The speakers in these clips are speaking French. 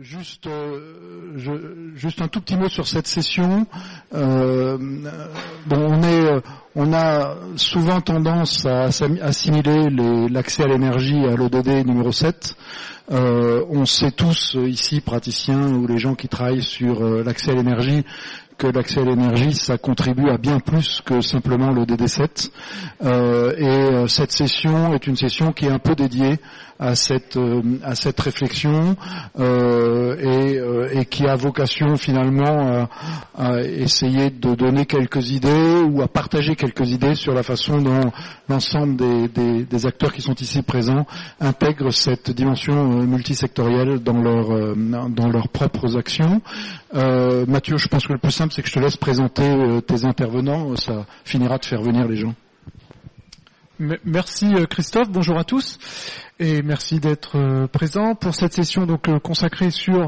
Juste un tout petit mot sur cette session. On a souvent tendance à assimiler l'accès à l'énergie à l'ODD numéro 7. On sait tous ici, praticiens ou les gens qui travaillent sur l'accès à l'énergie, que l'accès à l'énergie, ça contribue à bien plus que simplement le DD7. Et cette session est une session qui est un peu dédiée à cette réflexion et qui a vocation finalement à essayer de donner quelques idées ou à partager quelques idées sur la façon dont l'ensemble des acteurs qui sont ici présents intègrent cette dimension multisectorielle dans leurs propres actions. Mathieu, je pense que le plus simple, c'est que je te laisse présenter tes intervenants. Ça finira de faire venir les gens. Merci Christophe, bonjour à tous et merci d'être présent pour cette session donc consacrée sur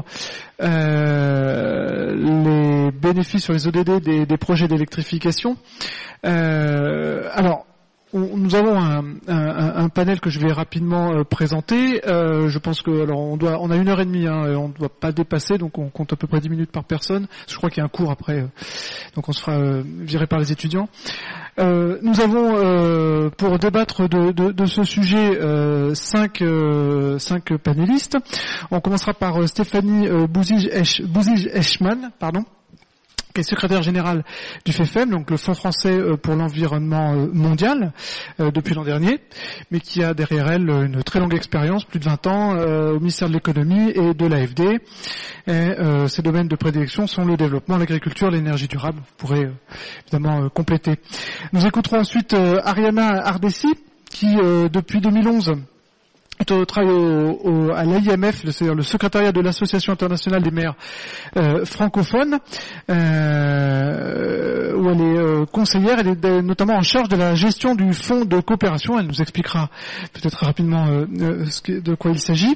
les bénéfices sur les ODD des projets d'électrification. Alors, nous avons un panel que je vais rapidement présenter. Je pense que on a 1h30, et on ne doit pas dépasser, donc on compte à peu près 10 minutes par personne. Je crois qu'il y a un cours après, donc on se fera virer par les étudiants. Nous avons pour débattre de ce sujet cinq panélistes. On commencera par Stéphanie Bouzige-Eschmann, qui est secrétaire général du FEFEM, donc le Fonds français pour l'environnement mondial, depuis l'an dernier, mais qui a derrière elle une très longue expérience, plus de 20 ans, au ministère de l'économie et de l'AFD. Ses domaines de prédilection sont le développement, l'agriculture, l'énergie durable. Vous pourrez évidemment compléter. Nous écouterons ensuite Ariana Ardessi, qui depuis 2011 travaille à l'AIMF, c'est-à-dire le secrétariat de l'Association internationale des maires francophones, où elle est conseillère. Elle est notamment en charge de la gestion du fonds de coopération. Elle nous expliquera peut-être rapidement de quoi il s'agit.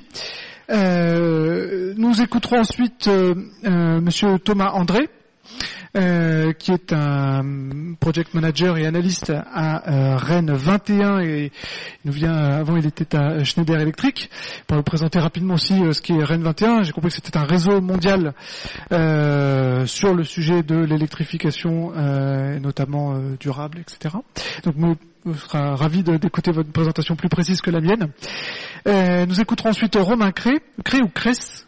Nous écouterons ensuite Monsieur Thomas André, qui est un project manager et analyste à Rennes 21 et avant il était à Schneider Electric. Pour vous présenter rapidement aussi ce qui est Rennes 21, j'ai compris que c'était un réseau mondial sur le sujet de l'électrification et notamment durable, etc. Donc on sera ravi d'écouter votre présentation plus précise que la mienne. Nous écouterons ensuite Romain Cré ou Cress.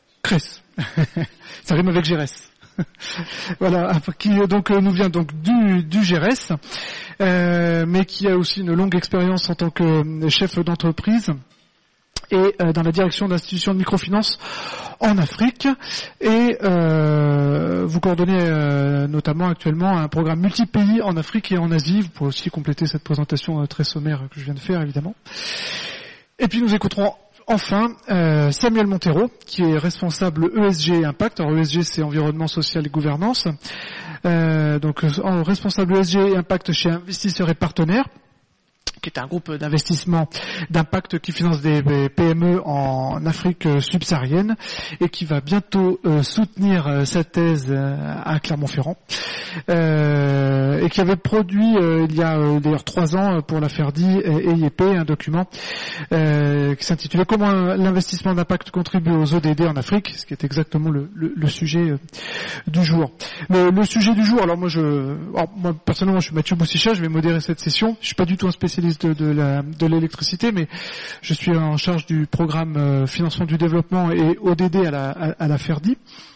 Ça rime avec Gérès. Voilà, qui donc nous vient donc du GRS, mais qui a aussi une longue expérience en tant que chef d'entreprise et dans la direction d'institutions de microfinance en Afrique. Et vous coordonnez notamment actuellement un programme multi-pays en Afrique et en Asie. Vous pouvez aussi compléter cette présentation très sommaire que je viens de faire, évidemment. Et puis nous écouterons enfin, Samuel Montero, qui est responsable ESG Impact. Alors ESG, c'est environnement, social et gouvernance. Donc responsable ESG et Impact chez Investisseurs et Partenaires, qui est un groupe d'investissement d'impact qui finance des PME en Afrique subsaharienne et qui va bientôt soutenir sa thèse à Clermont-Ferrand, et qui avait produit il y a d'ailleurs 3 ans pour la FERDI et IEP un document qui s'intitulait Comment l'investissement d'impact contribue aux ODD en Afrique, ce qui est exactement le sujet du jour. Le sujet du jour, alors moi personnellement je suis Mathieu Boussicha, je vais modérer cette session. Je suis pas du tout un spécialiste de l'électricité, mais je suis en charge du programme financement du développement et ODD à la FERDI.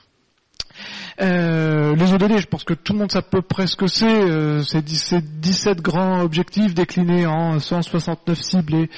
Les ODD, je pense que tout le monde sait à peu près ce que c'est. C'est 17 grands objectifs déclinés en 169 cibles et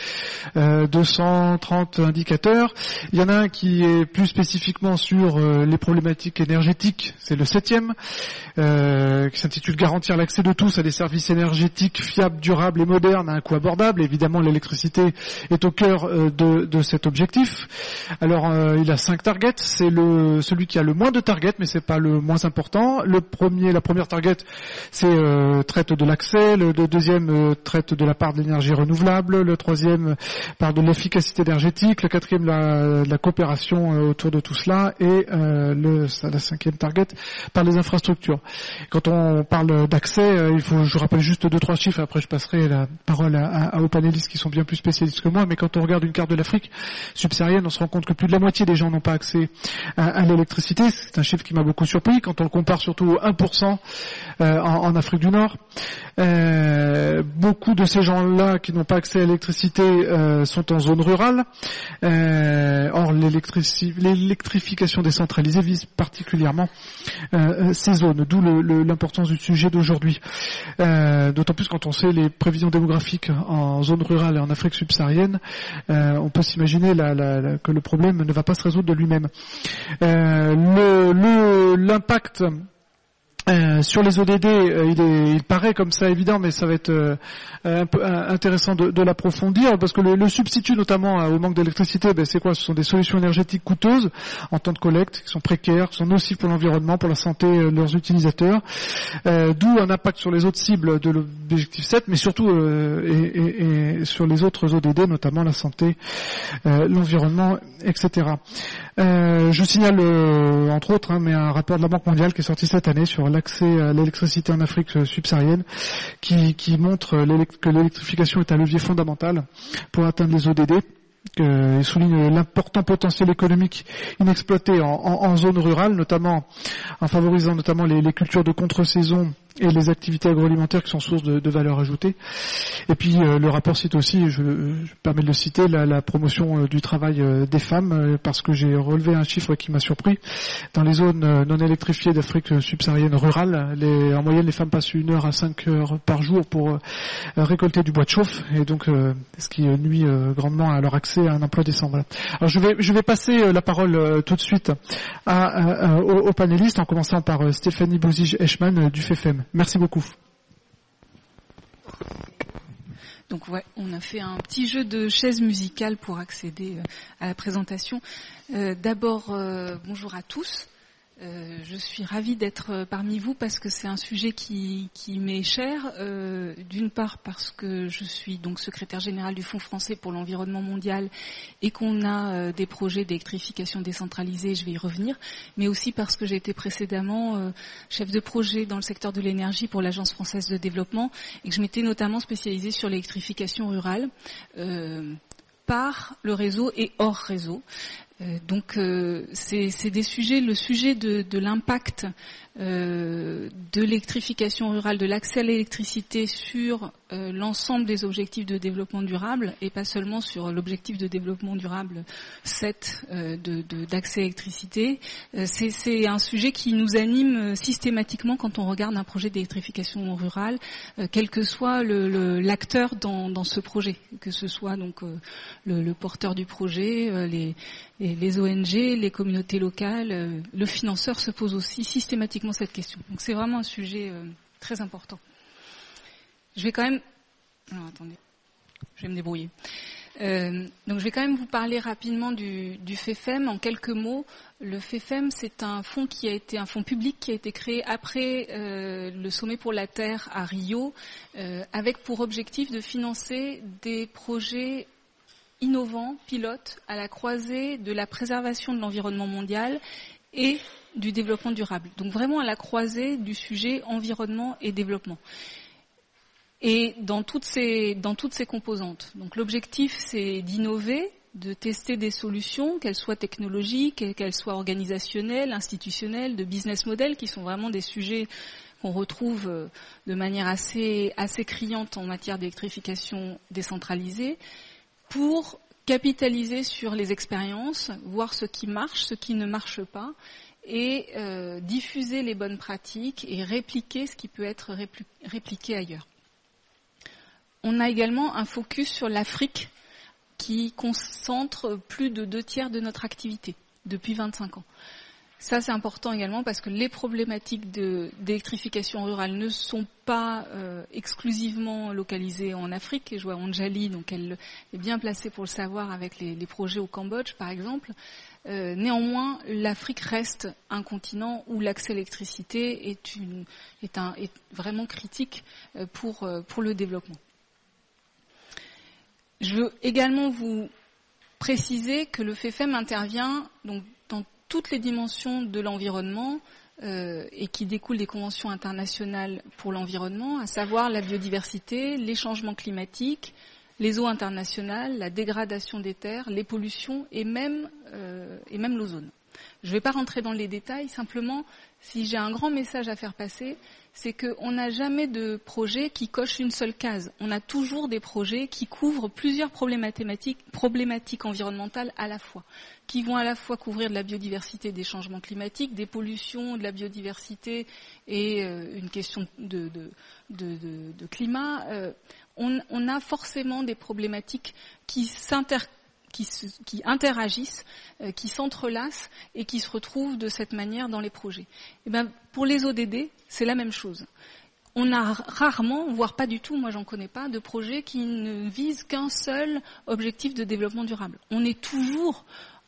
230 indicateurs. Il y en a un qui est plus spécifiquement sur les problématiques énergétiques, c'est le 7e, qui s'intitule Garantir l'accès de tous à des services énergétiques fiables, durables et modernes à un coût abordable. Évidemment, l'électricité est au cœur de cet objectif. Alors, il a 5 targets. C'est celui qui a le moins de targets, mais c'est pas le le moins important. La première target, c'est traite de l'accès. Le deuxième traite de la part de l'énergie renouvelable. Le troisième part de l'efficacité énergétique. Le quatrième, la coopération autour de tout cela. Et la cinquième target par les infrastructures. Quand on parle d'accès, je rappelle juste 2-3 chiffres. Après, je passerai la parole aux panélistes qui sont bien plus spécialistes que moi. Mais quand on regarde une carte de l'Afrique subsaharienne, on se rend compte que plus de la moitié des gens n'ont pas accès à l'électricité. C'est un chiffre qui m'a beaucoup surpris quand on le compare surtout au 1% en Afrique du Nord. Beaucoup de ces gens-là qui n'ont pas accès à l'électricité sont en zone rurale. Or, l'électrification décentralisée vise particulièrement ces zones, d'où l'importance du sujet d'aujourd'hui. D'autant plus quand on sait les prévisions démographiques en zone rurale et en Afrique subsaharienne, on peut s'imaginer que le problème ne va pas se résoudre de lui-même. L'impact sur les ODD, il paraît comme ça évident, mais ça va être un peu intéressant de l'approfondir, parce que le substitut notamment au manque d'électricité, c'est quoi? Ce sont des solutions énergétiques coûteuses en temps de collecte, qui sont précaires, qui sont nocives pour l'environnement, pour la santé de leurs utilisateurs, d'où un impact sur les autres cibles de l'objectif 7, mais surtout et sur les autres ODD, notamment la santé, l'environnement, etc. Je signale entre autres, mais un rapport de la Banque mondiale qui est sorti cette année sur l'accès à l'électricité en Afrique subsaharienne, qui montre que l'électrification est un levier fondamental pour atteindre les ODD. Il souligne l'important potentiel économique inexploité en zone rurale, notamment en favorisant notamment les cultures de contre-saison et les activités agroalimentaires qui sont source de valeur ajoutée. Et puis le rapport cite aussi, je permets de le citer, la promotion du travail des femmes, parce que j'ai relevé un chiffre qui m'a surpris. Dans les zones non électrifiées d'Afrique subsaharienne rurale, en moyenne les femmes passent 1 heure à 5 heures par jour pour récolter du bois de chauffe, et donc ce qui nuit grandement à leur accès à un emploi décent. Voilà. Alors je vais passer la parole tout de suite aux panélistes, en commençant par Stéphanie Bozige-Eschmann du FEFEM. Merci beaucoup. Donc ouais, on a fait un petit jeu de chaises musicales pour accéder à la présentation. D'abord, bonjour à tous. Je suis ravie d'être parmi vous parce que c'est un sujet qui m'est cher. D'une part parce que je suis donc secrétaire générale du Fonds français pour l'environnement mondial et qu'on a des projets d'électrification décentralisée, je vais y revenir, mais aussi parce que j'ai été précédemment chef de projet dans le secteur de l'énergie pour l'Agence française de développement et que je m'étais notamment spécialisée sur l'électrification rurale par le réseau et hors réseau. Donc c'est des sujets, le sujet de l'impact de l'électrification rurale, de l'accès à l'électricité sur l'ensemble des objectifs de développement durable et pas seulement sur l'objectif de développement durable 7 d'accès à l'électricité. C'est un sujet qui nous anime systématiquement quand on regarde un projet d'électrification rurale, quel que soit l'acteur dans ce projet, que ce soit donc le porteur du projet, les ONG, les communautés locales, le financeur se pose aussi systématiquement cette question. Donc c'est vraiment un sujet très important. Je vais quand même... Alors, attendez, je vais me débrouiller. Donc je vais quand même vous parler rapidement du FEFEM en quelques mots. Le FEFEM, c'est un fonds un fonds public qui a été créé après le sommet pour la Terre à Rio, avec pour objectif de financer des projets innovants, pilotes, à la croisée de la préservation de l'environnement mondial et du développement durable. Donc vraiment à la croisée du sujet environnement et développement. Et dans toutes ces composantes. Donc l'objectif, c'est d'innover, de tester des solutions, qu'elles soient technologiques, qu'elles soient organisationnelles, institutionnelles, de business model, qui sont vraiment des sujets qu'on retrouve de manière assez criante en matière d'électrification décentralisée, pour capitaliser sur les expériences, voir ce qui marche, ce qui ne marche pas, et diffuser les bonnes pratiques et répliquer ce qui peut être répliqué ailleurs. On a également un focus sur l'Afrique qui concentre plus de 2/3 de notre activité depuis 25 ans. Ça, c'est important également parce que les problématiques d'électrification rurale ne sont pas exclusivement localisées en Afrique. Et je vois Anjali, donc elle est bien placée pour le savoir avec les projets au Cambodge, par exemple. Néanmoins, l'Afrique reste un continent où l'accès à l'électricité est vraiment critique pour le développement. Je veux également vous préciser que le FEFEM intervient donc dans toutes les dimensions de l'environnement et qui découlent des conventions internationales pour l'environnement, à savoir la biodiversité, les changements climatiques, les eaux internationales, la dégradation des terres, les pollutions et même l'ozone. Je ne vais pas rentrer dans les détails, simplement, si j'ai un grand message à faire passer, c'est qu'on n'a jamais de projet qui coche une seule case. On a toujours des projets qui couvrent plusieurs problématiques environnementales à la fois, qui vont à la fois couvrir de la biodiversité, des changements climatiques, des pollutions, de la biodiversité et une question de climat. On a forcément des problématiques qui interagissent, qui s'entrelacent et qui se retrouvent de cette manière dans les projets. Et ben, pour les ODD, c'est la même chose. On a rarement, voire pas du tout, moi j'en connais pas, de projets qui ne visent qu'un seul objectif de développement durable. On a toujours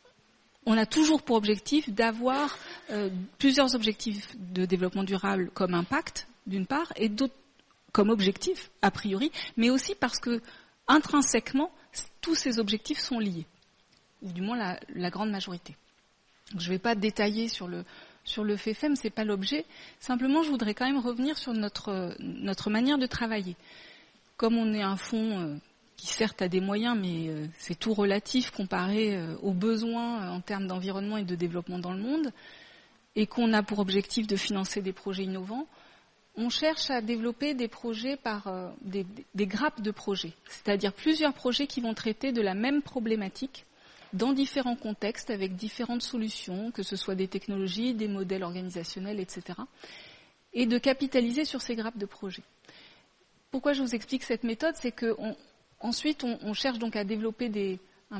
pour objectif d'avoir plusieurs objectifs de développement durable comme impact, d'une part, et d'autres comme objectif, a priori, mais aussi parce que, intrinsèquement, tous ces objectifs sont liés, ou du moins la grande majorité. Donc, je ne vais pas détailler sur le FEFEM, c'est pas l'objet. Simplement, je voudrais quand même revenir sur notre manière de travailler. Comme on est un fonds qui certes a des moyens, mais c'est tout relatif comparé aux besoins en termes d'environnement et de développement dans le monde, et qu'on a pour objectif de financer des projets innovants, on cherche à développer des projets par des grappes de projets, c'est-à-dire plusieurs projets qui vont traiter de la même problématique dans différents contextes, avec différentes solutions, que ce soit des technologies, des modèles organisationnels, etc., et de capitaliser sur ces grappes de projets. Pourquoi je vous explique cette méthode ? C'est qu'ensuite, on cherche donc à développer des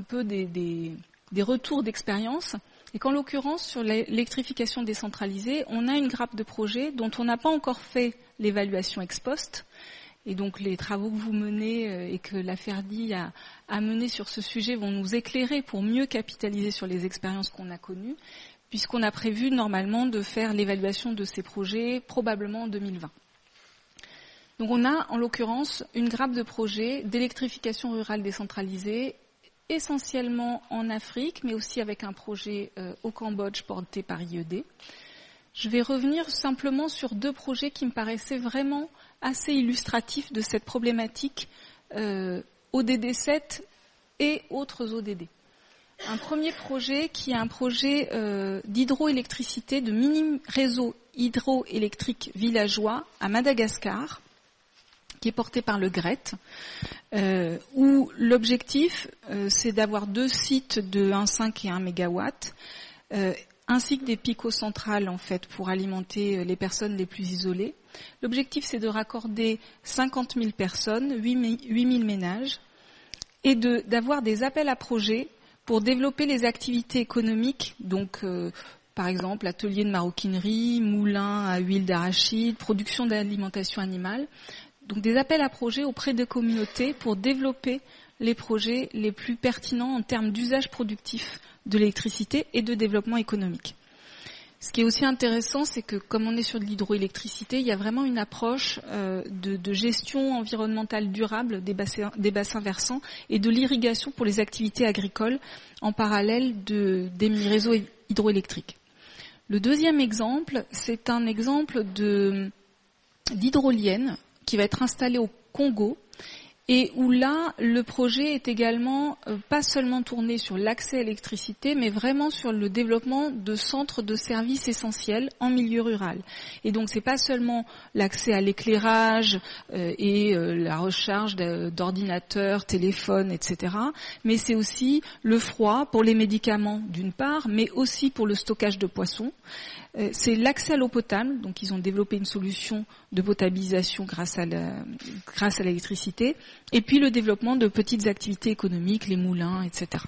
retours d'expérience. Et qu'en l'occurrence, sur l'électrification décentralisée, on a une grappe de projets dont on n'a pas encore fait l'évaluation ex post. Et donc les travaux que vous menez et que la FERDI a menés sur ce sujet vont nous éclairer pour mieux capitaliser sur les expériences qu'on a connues, puisqu'on a prévu normalement de faire l'évaluation de ces projets probablement en 2020. Donc on a en l'occurrence une grappe de projets d'électrification rurale décentralisée, essentiellement en Afrique, mais aussi avec un projet au Cambodge porté par IED. Je vais revenir simplement sur deux projets qui me paraissaient vraiment assez illustratifs de cette problématique ODD 7 et autres ODD. Un premier projet qui est un projet d'hydroélectricité, de mini-réseau hydroélectrique villageois à Madagascar, qui est porté par le GRET, où l'objectif, c'est d'avoir 2 sites de 1,5 et 1 MW, ainsi que des picocentrales, en fait, pour alimenter les personnes les plus isolées. L'objectif, c'est de raccorder 50 000 personnes, 8 000 ménages, et d'avoir des appels à projets pour développer les activités économiques, donc par exemple atelier de maroquinerie, moulin à huile d'arachide, production d'alimentation animale. Donc des appels à projets auprès des communautés pour développer les projets les plus pertinents en termes d'usage productif de l'électricité et de développement économique. Ce qui est aussi intéressant, c'est que comme on est sur de l'hydroélectricité, il y a vraiment une approche de gestion environnementale durable des bassins versants et de l'irrigation pour les activités agricoles en parallèle des réseaux hydroélectriques. Le deuxième exemple, c'est un exemple d'hydrolienne qui va être installée au Congo et où là, le projet est également pas seulement tourné sur l'accès à l'électricité, mais vraiment sur le développement de centres de services essentiels en milieu rural. Et donc, c'est pas seulement l'accès à l'éclairage et la recharge d'ordinateurs, téléphones, etc., mais c'est aussi le froid pour les médicaments d'une part, mais aussi pour le stockage de poissons. C'est l'accès à l'eau potable, donc ils ont développé une solution de potabilisation grâce à l'électricité, et puis le développement de petites activités économiques, les moulins, etc.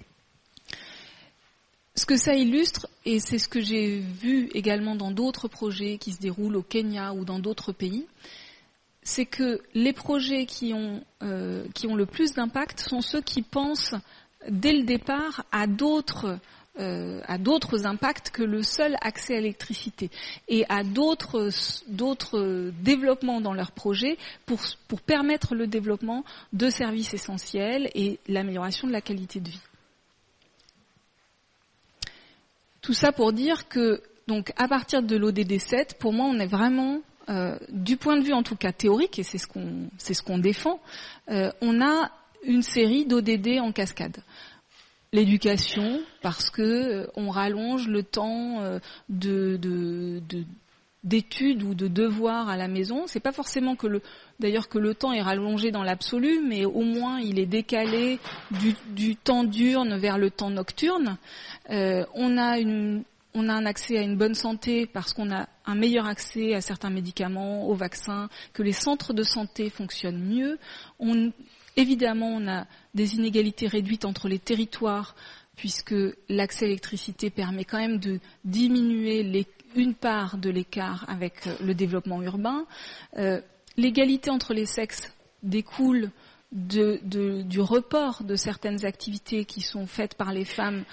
Ce que ça illustre, et c'est ce que j'ai vu également dans d'autres projets qui se déroulent au Kenya ou dans d'autres pays, c'est que les projets qui ont le plus d'impact sont ceux qui pensent dès le départ à d'autres impacts que le seul accès à l'électricité, et à d'autres développements dans leurs projets pour permettre le développement de services essentiels et l'amélioration de la qualité de vie. Tout ça pour dire que, donc, à partir de l'ODD 7, pour moi, on est vraiment, du point de vue en tout cas théorique, et c'est ce qu'on défend, on a une série d'ODD en cascade. L'éducation, parce que on rallonge le temps d'études ou de devoirs à la maison. C'est pas forcément que le temps est rallongé dans l'absolu, mais au moins il est décalé du temps diurne vers le temps nocturne. On a un accès à une bonne santé parce qu'on a un meilleur accès à certains médicaments, aux vaccins, que les centres de santé fonctionnent mieux. Évidemment, on a des inégalités réduites entre les territoires, puisque l'accès à l'électricité permet quand même de diminuer une part de l'écart avec le développement urbain. L'égalité entre les sexes découle du report de certaines activités qui sont faites par les femmes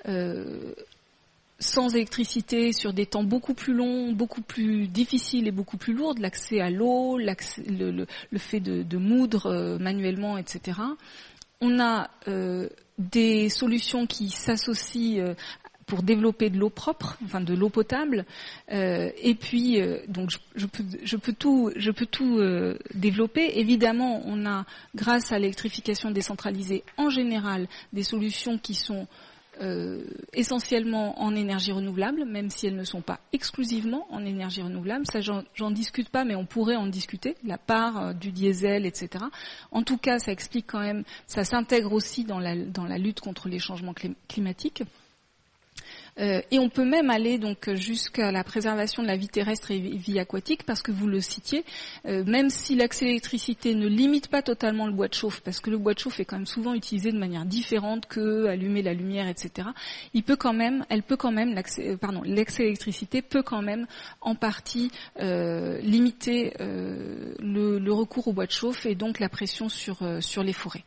sans électricité sur des temps beaucoup plus longs, beaucoup plus difficiles et beaucoup plus lourds, l'accès à l'eau, le fait de moudre manuellement, etc. On a des solutions qui s'associent pour développer de l'eau propre, enfin de l'eau potable, et puis donc je peux tout développer. Évidemment, on a, grâce à l'électrification décentralisée en général, des solutions qui sont essentiellement en énergie renouvelable, même si elles ne sont pas exclusivement en énergie renouvelable. Ça, j'en discute pas, mais on pourrait en discuter, la part du diesel, etc. En tout cas, ça explique quand même, ça s'intègre aussi dans la lutte contre les changements climatiques. Et on peut même aller donc jusqu'à la préservation de la vie terrestre et vie aquatique, parce que vous le citiez, même si l'accès à l'électricité ne limite pas totalement le bois de chauffe, parce que le bois de chauffe est quand même souvent utilisé de manière différente que allumer la lumière, etc. L'accès à l'électricité peut quand même en partie limiter le recours au bois de chauffe et donc la pression sur les forêts.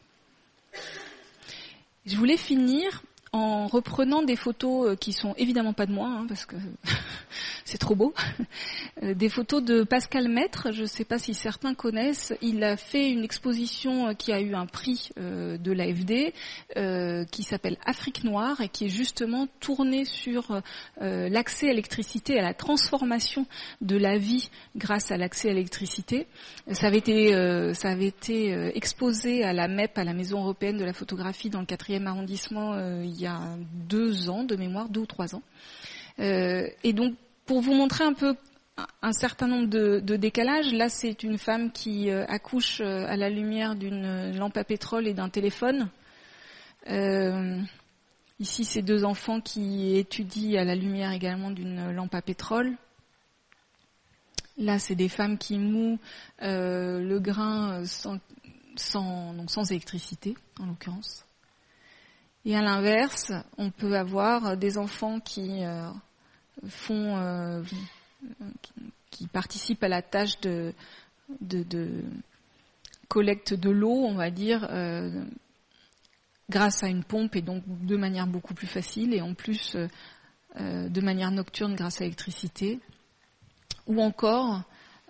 Je voulais finir en reprenant des photos qui sont évidemment pas de moi, parce que c'est trop beau, des photos de Pascal Maître. Je ne sais pas si certains connaissent. Il a fait une exposition qui a eu un prix de l'AFD, qui s'appelle Afrique Noire, et qui est justement tournée sur l'accès à l'électricité, à la transformation de la vie grâce à l'accès à l'électricité. Ça avait été exposé à la MEP, à la Maison européenne de la photographie, dans le 4e arrondissement, il y a 2 ans de mémoire, 2 ou 3 ans. Et donc, pour vous montrer un peu un certain nombre de décalages, là c'est une femme qui accouche à la lumière d'une lampe à pétrole et d'un téléphone. Ici, c'est 2 enfants qui étudient à la lumière également d'une lampe à pétrole. Là, c'est des femmes qui mouent le grain sans électricité, en l'occurrence. Et à l'inverse, on peut avoir des enfants qui qui participent à la tâche de collecte de l'eau, on va dire, grâce à une pompe, et donc de manière beaucoup plus facile, et en plus de manière nocturne grâce à l'électricité. Ou encore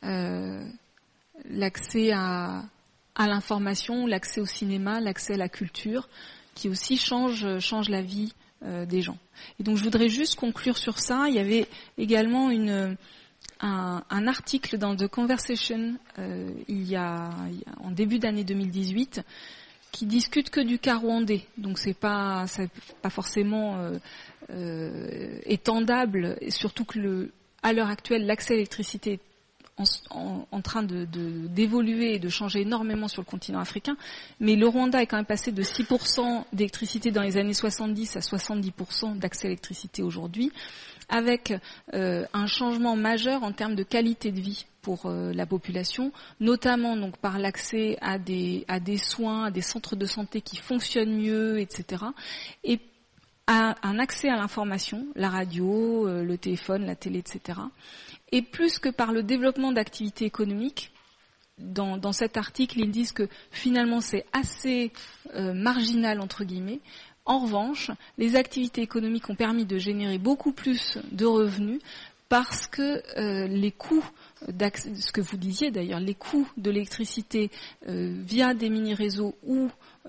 l'accès à l'information, l'accès au cinéma, l'accès à la culture, qui aussi change la vie des gens. Et donc je voudrais juste conclure sur ça. Il y avait également un article dans The Conversation il y a en début d'année 2018 qui discute que du cas rwandais. Donc c'est pas forcément étendable, et surtout que à l'heure actuelle l'accès à l'électricité est en train d'évoluer et de changer énormément sur le continent africain, mais le Rwanda est quand même passé de 6% d'électricité dans les années 70 à 70% d'accès à l'électricité aujourd'hui, avec un changement majeur en termes de qualité de vie pour la population, notamment donc par l'accès à des soins, à des centres de santé qui fonctionnent mieux, etc. Et à un accès à l'information, la radio, le téléphone, la télé, etc. Et plus que par le développement d'activités économiques, dans cet article, ils disent que finalement c'est assez marginal, entre guillemets. En revanche, les activités économiques ont permis de générer beaucoup plus de revenus parce que les coûts, ce que vous disiez d'ailleurs, les coûts de l'électricité via des mini-réseaux ou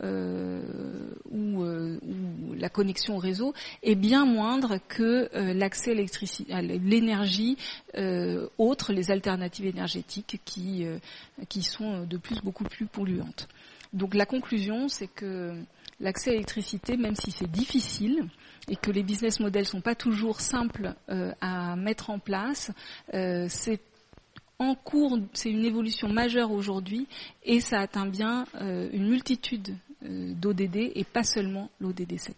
la connexion au réseau est bien moindre que l'accès à l'énergie autre, les alternatives énergétiques qui sont de plus beaucoup plus polluantes. Donc la conclusion, c'est que l'accès à l'électricité, même si c'est difficile et que les business models sont pas toujours simples à mettre en place, c'est en cours, c'est une évolution majeure aujourd'hui et ça atteint bien une multitude d'ODD et pas seulement l'ODD 7.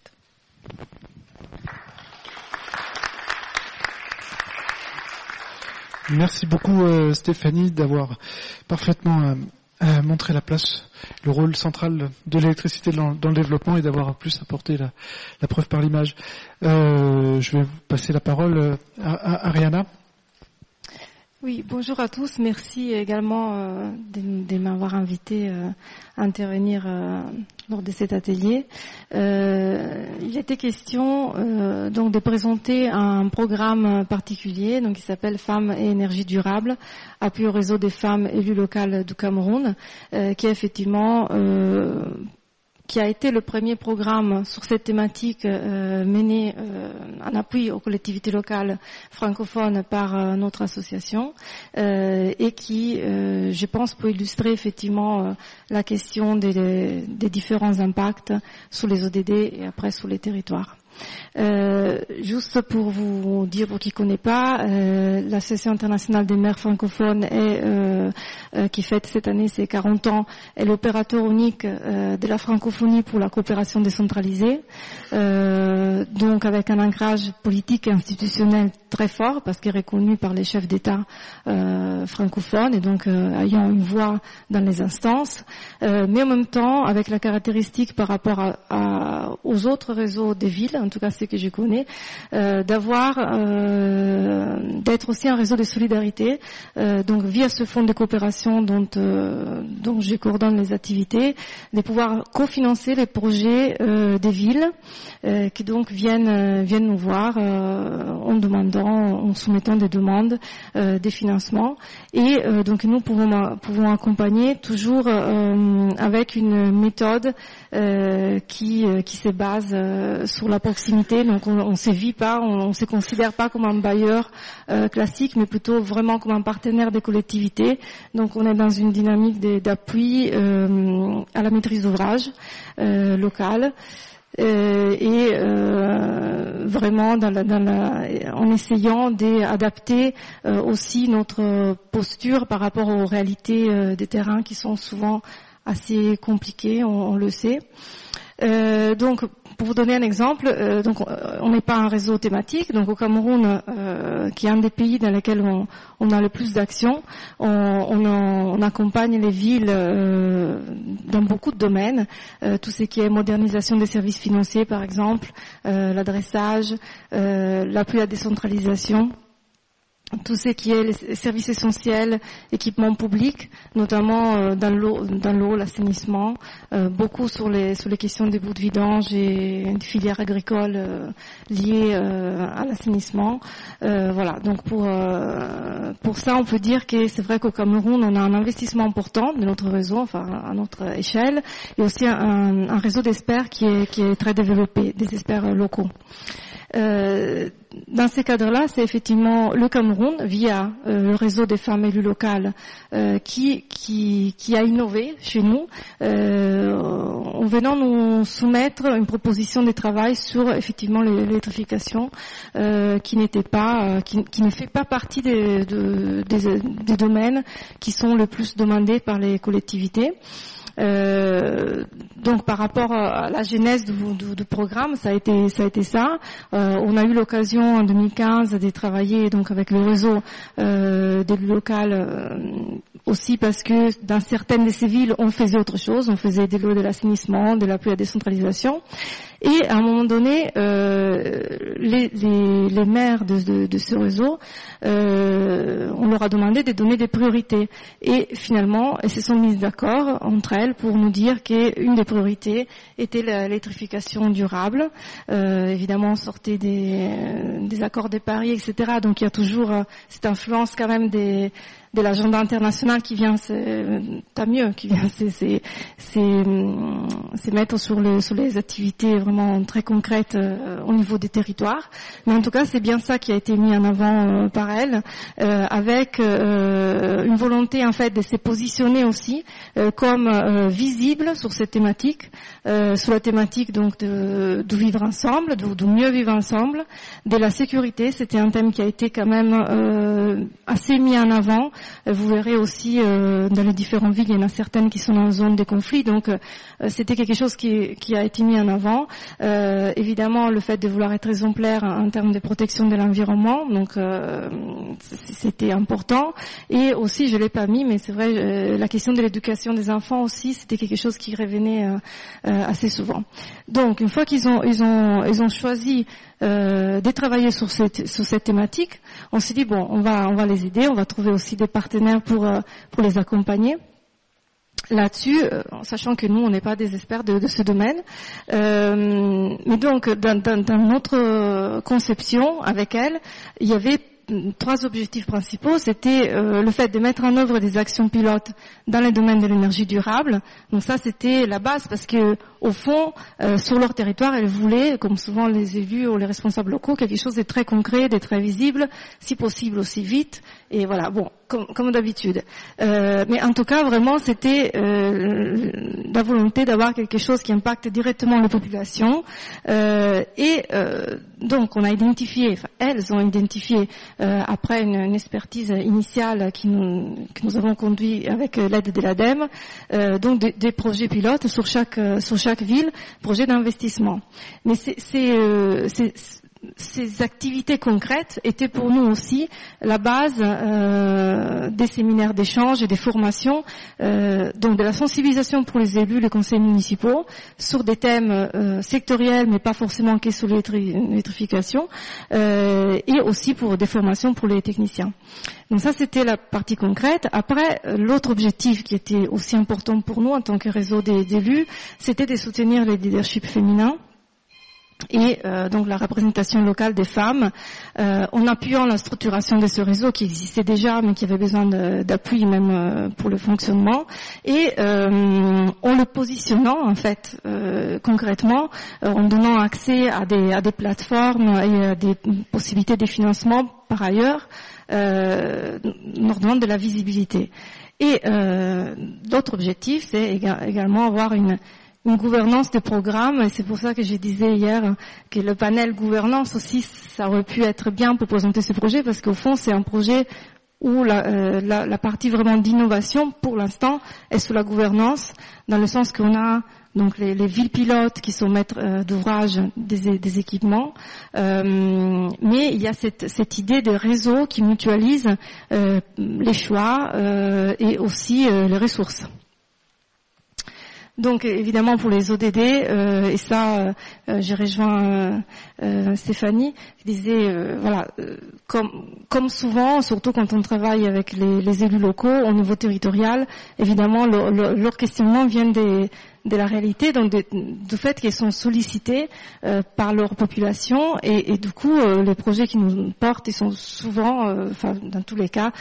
Merci beaucoup Stéphanie d'avoir parfaitement montré la place, le rôle central de l'électricité dans le développement et d'avoir plus apporté la preuve par l'image. Je vais vous passer la parole à Ariana. Oui, bonjour à tous. Merci également de m'avoir invité à intervenir lors de cet atelier. Il était question donc de présenter un programme particulier, donc qui s'appelle Femmes et énergie durable, appui au réseau des femmes élues locales du Cameroun, qui est effectivement qui a été le premier programme sur cette thématique mené en appui aux collectivités locales francophones par notre association et qui, je pense, peut illustrer effectivement la question des différents impacts sur les ODD et après sur les territoires. Juste pour vous dire, pour qui ne connaît pas, l'Association internationale des maires francophones qui fête cette année ses 40 ans, est l'opérateur unique de la francophonie pour la coopération décentralisée, donc avec un ancrage politique et institutionnel très fort parce qu'elle est reconnue par les chefs d'État francophones et donc ayant une voix dans les instances, mais en même temps avec la caractéristique par rapport aux autres réseaux des villes, en tout cas ceux que je connais, d'être aussi un réseau de solidarité, donc via ce fonds de coopération dont je coordonne les activités, de pouvoir cofinancer les projets des villes qui donc viennent nous voir en soumettant des demandes des financements et donc nous pouvons accompagner toujours avec une méthode qui se base sur la proximité. Donc on se vit pas, on se considère pas comme un bailleur classique, mais plutôt vraiment comme un partenaire des collectivités. Donc on est dans une dynamique d'appui à la maîtrise d'ouvrage locale. Et vraiment en essayant d'adapter aussi notre posture par rapport aux réalités des terrains qui sont souvent assez compliquées, on le sait. Donc, pour vous donner un exemple, donc on n'est pas un réseau thématique. Donc au Cameroun, qui est un des pays dans lesquels on a le plus d'actions, on accompagne les villes dans beaucoup de domaines. Tout ce qui est modernisation des services financiers, par exemple, l'adressage, l'appui à la décentralisation. Tout ce qui est les services essentiels, équipements publics, notamment dans l'eau, l'assainissement, beaucoup sur les questions des bouts de vidange et des filières agricoles liées à l'assainissement. Voilà. Donc pour ça, on peut dire que c'est vrai qu'au Cameroun, on a un investissement important de notre réseau, enfin à notre échelle, et aussi un réseau d'experts qui est très développé, des experts locaux. Dans ces cadres-là, c'est effectivement le Cameroun, via le réseau des femmes élues locales, qui a innové chez nous, en venant nous soumettre une proposition de travail sur effectivement l'électrification, qui ne fait pas partie des domaines qui sont le plus demandés par les collectivités. Donc par rapport à la genèse du programme, ça a été ça. On a eu l'occasion en 2015 de travailler donc avec le réseau d'élus locaux aussi parce que dans certaines de ces villes on faisait autre chose, on faisait de l'eau, de l'assainissement, de l'appui à la décentralisation. Et à un moment donné, les maires de ce réseau, on leur a demandé de donner des priorités. Et finalement, elles se sont mises d'accord entre elles pour nous dire qu'une des priorités était l'électrification durable. Évidemment, on sortait des accords de Paris, etc. Donc il y a toujours cette influence quand même de l'agenda international qui vient, tant mieux, qui vient se mettre sur les activités vraiment très concrètes au niveau des territoires. Mais en tout cas, c'est bien ça qui a été mis en avant par elle, avec une volonté en fait de se positionner aussi comme visible sur cette thématique, sur la thématique donc de vivre ensemble, de mieux vivre ensemble, de la sécurité. C'était un thème qui a été quand même assez mis en avant. Vous verrez aussi dans les différentes villes, il y en a certaines qui sont en zone de conflit, donc c'était quelque chose qui a été mis en avant. Évidemment, le fait de vouloir être exemplaire en termes de protection de l'environnement, donc c'était important. Et aussi, je l'ai pas mis, mais c'est vrai, la question de l'éducation des enfants aussi, c'était quelque chose qui revenait assez souvent. Donc, une fois qu'ils ont choisi de travailler sur cette thématique, on s'est dit bon, on va les aider, on va trouver aussi des partenaires pour les accompagner là-dessus, sachant que nous on n'est pas des experts de ce domaine, mais donc dans notre conception avec elle, il y avait 3 objectifs principaux. C'était le fait de mettre en œuvre des actions pilotes dans les domaines de l'énergie durable. Donc ça, c'était la base parce que au fond, sur leur territoire, elles voulaient, comme souvent les élus ou les responsables locaux, quelque chose de très concret, de très visible, si possible aussi vite. Et voilà, bon, comme d'habitude. Mais en tout cas, vraiment, c'était la volonté d'avoir quelque chose qui impacte directement les populations. Donc, on a identifié, enfin, elles ont identifié, après une expertise initiale que nous avons conduit avec l'aide de l'ADEME, donc des projets pilotes sur chaque ville, projets d'investissement. Mais ces activités concrètes étaient pour nous aussi la base des séminaires d'échange et des formations, donc de la sensibilisation pour les élus, les conseils municipaux, sur des thèmes sectoriels, mais pas forcément que sur l'électrification, et aussi pour des formations pour les techniciens. Donc ça, c'était la partie concrète. Après, l'autre objectif qui était aussi important pour nous en tant que réseau d'élus, c'était de soutenir les leaderships féminins et donc la représentation locale des femmes, en appuyant la structuration de ce réseau qui existait déjà mais qui avait besoin d'appui même pour le fonctionnement, et en le positionnant en fait concrètement, en donnant accès à des plateformes et à des possibilités de financement par ailleurs, leur donnant de la visibilité. Et l'autre objectif, c'est également avoir une gouvernance des programmes, et c'est pour ça que je disais hier que le panel gouvernance aussi, ça aurait pu être bien pour présenter ce projet, parce qu'au fond, c'est un projet où la partie vraiment d'innovation, pour l'instant, est sous la gouvernance, dans le sens qu'on a donc les villes pilotes qui sont maîtres d'ouvrage des équipements, mais il y a cette idée de réseau qui mutualise les choix et aussi les ressources. Donc évidemment pour les ODD, et ça j'ai rejoint Stéphanie, qui disait voilà, comme souvent, surtout quand on travaille avec les élus locaux au niveau territorial, évidemment leur questionnement vient de la réalité, donc du fait qu'ils sont sollicités par leur population, et du coup les projets qui nous portent, ils sont souvent, enfin dans tous les cas,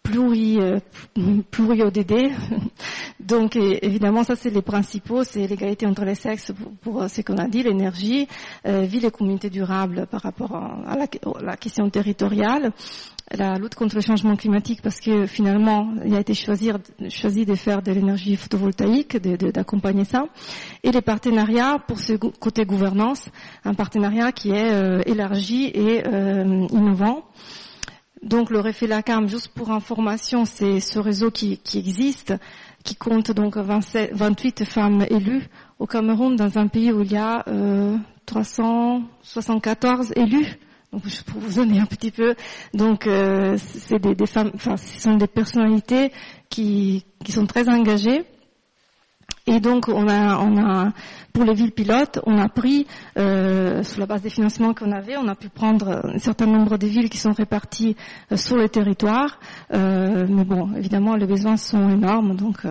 pluri-ODD. Donc évidemment ça c'est les principaux, c'est l'égalité entre les sexes pour ce qu'on a dit, l'énergie, ville et communauté durable par rapport à la question territoriale, la lutte contre le changement climatique, parce que finalement il a été choisi de faire de l'énergie photovoltaïque, d'accompagner ça, et les partenariats pour ce côté gouvernance, un partenariat qui est élargi et innovant. Donc le Refelacam, juste pour information, c'est ce réseau qui existe, qui compte donc 28 femmes élues au Cameroun, dans un pays où il y a 374 élus. Donc pour vous donner un petit peu, donc c'est des femmes, enfin ce sont des personnalités qui sont très engagées. Et donc, on a pour les villes pilotes, on a pris, sur la base des financements qu'on avait, on a pu prendre un certain nombre de villes qui sont réparties sur le territoire. Mais bon, évidemment, les besoins sont énormes, donc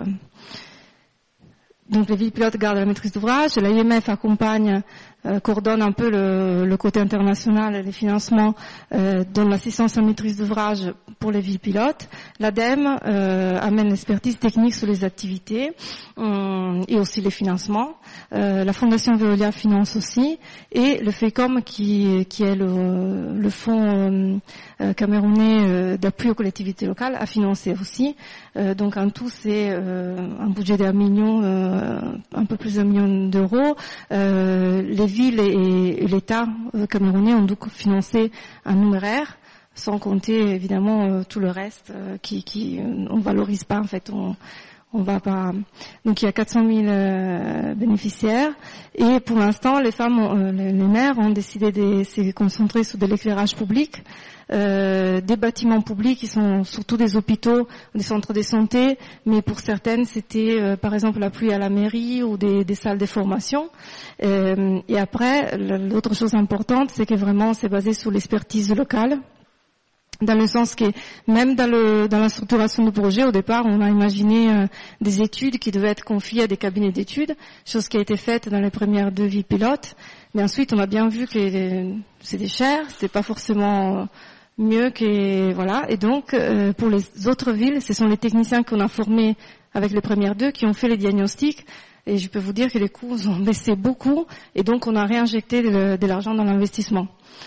les villes pilotes gardent la maîtrise d'ouvrage. L'AIMF accompagne, coordonne un peu le côté international et les financements, donne l'assistance à maîtrise d'ouvrage pour les villes pilotes. L'ADEME amène l'expertise technique sur les activités et aussi les financements. La Fondation Veolia finance aussi, et le FECOM qui est le fonds camerounais d'appui aux collectivités locales a financé aussi. Donc en tout c'est un budget d'1 million, un peu plus d'1 million d'euros. Les villes et l'État camerounais ont donc financé un numéraire, sans compter évidemment tout le reste qui on valorise pas en fait. On va pas. Donc il y a 400 000 bénéficiaires, et pour l'instant les femmes, les maires ont décidé de se concentrer sur de l'éclairage public, des bâtiments publics qui sont surtout des hôpitaux, des centres de santé, mais pour certaines c'était par exemple l'appui à la mairie ou des salles de formation. Et après l'autre chose importante, c'est que vraiment c'est basé sur l'expertise locale. Dans le sens que même dans la structuration du projet, au départ, on a imaginé des études qui devaient être confiées à des cabinets d'études, chose qui a été faite dans les premières 2 villes pilotes. Mais ensuite, on a bien vu que c'était cher, c'était pas forcément mieux que voilà. Et donc, pour les autres villes, ce sont les techniciens qu'on a formés avec les premières 2 qui ont fait les diagnostics. Et je peux vous dire que les coûts ont baissé beaucoup, et donc on a réinjecté de l'argent dans l'investissement.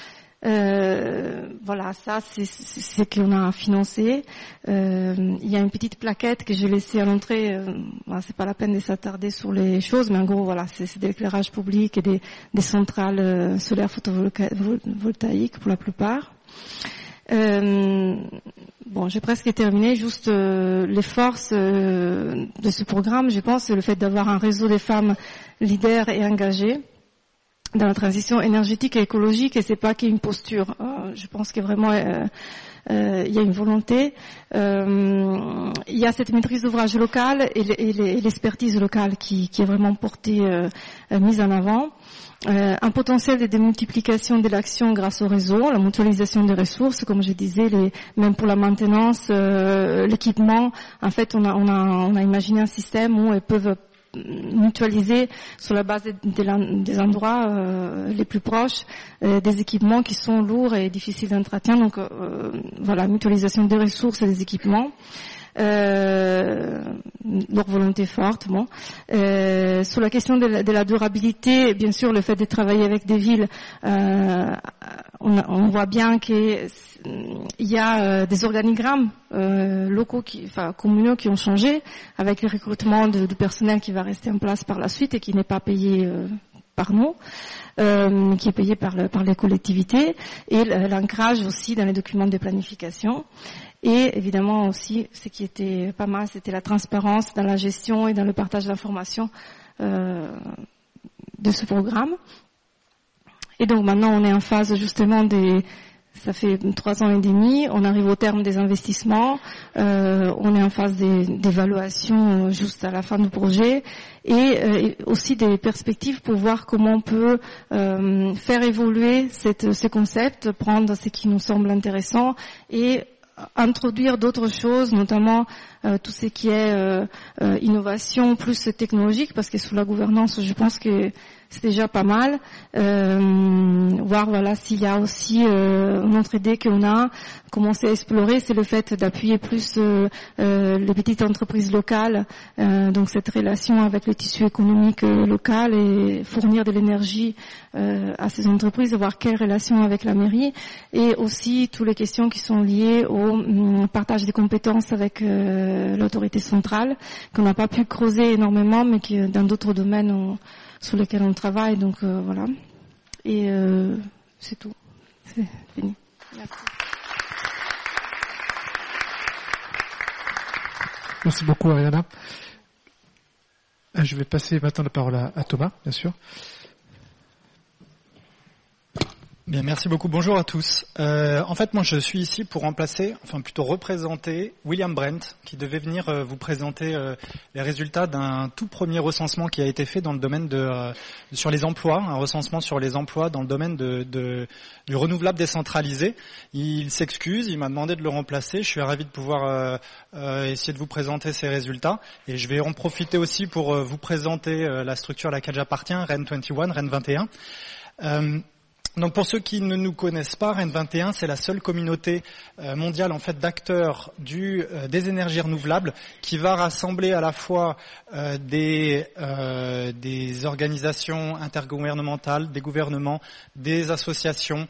Voilà, ça c'est ce qu'on a financé. Il y a une petite plaquette que j'ai laissée à l'entrée. C'est pas la peine de s'attarder sur les choses, mais en gros voilà, c'est de l'éclairage public et des centrales solaires photovoltaïques pour la plupart. Bon, j'ai presque terminé. Juste les forces de ce programme, je pense, c'est le fait d'avoir un réseau de femmes leaders et engagées dans la transition énergétique et écologique, et c'est pas qu'une posture. Je pense que vraiment il y a une volonté. Il y a cette maîtrise d'ouvrage locale et l'expertise locale qui est vraiment portée, mise en avant. Un potentiel de démultiplication de l'action grâce au réseau, la mutualisation des ressources, comme je disais, même pour la maintenance, l'équipement. En fait, on a imaginé un système où elles peuvent mutualiser sur la base des endroits les plus proches des équipements qui sont lourds et difficiles d'entretien. Donc voilà, mutualisation des ressources et des équipements. Leur volonté forte. Bon. Sur la question de la durabilité, bien sûr, le fait de travailler avec des villes, on voit bien qu'il y a des organigrammes locaux, communaux qui ont changé, avec le recrutement du personnel qui va rester en place par la suite et qui n'est pas payé par nous, qui est payé par les collectivités, et l'ancrage aussi dans les documents de planification. Et évidemment aussi, ce qui était pas mal, c'était la transparence dans la gestion et dans le partage d'informations de ce programme. Et donc maintenant, on est en phase justement ça fait 3 ans et demi, on arrive au terme des investissements, on est en phase d'évaluation juste à la fin du projet, et aussi des perspectives pour voir comment on peut faire évoluer ces concepts, prendre ce qui nous semble intéressant et introduire d'autres choses, notamment tout ce qui est innovation plus technologique, parce que sous la gouvernance, je pense que c'est déjà pas mal. Voir voilà s'il y a aussi une autre idée qu'on a commencé à explorer, c'est le fait d'appuyer plus les petites entreprises locales, donc cette relation avec le tissu économique local, et fournir de l'énergie à ces entreprises, voir quelle relation avec la mairie, et aussi toutes les questions qui sont liées au partage des compétences avec l'autorité centrale, qu'on n'a pas pu creuser énormément, mais qui dans d'autres domaines sur lesquels on travaille. Donc voilà. Et c'est tout. C'est fini. Merci. Merci beaucoup, Ariana. Je vais passer maintenant la parole à Thomas, bien sûr. Bien, merci beaucoup. Bonjour à tous. En fait, moi, je suis ici pour représenter William Brent, qui devait venir vous présenter les résultats d'un tout premier recensement qui a été fait dans le domaine sur les emplois, un recensement sur les emplois dans le domaine du renouvelable décentralisé. Il s'excuse, il m'a demandé de le remplacer. Je suis ravi de pouvoir essayer de vous présenter ces résultats. Et je vais en profiter aussi pour vous présenter la structure à laquelle j'appartiens, REN 21, REN 21. Donc pour ceux qui ne nous connaissent pas, REN 21, c'est la seule communauté mondiale en fait d'acteurs des énergies renouvelables qui va rassembler à la fois des organisations intergouvernementales, des gouvernements, des associations,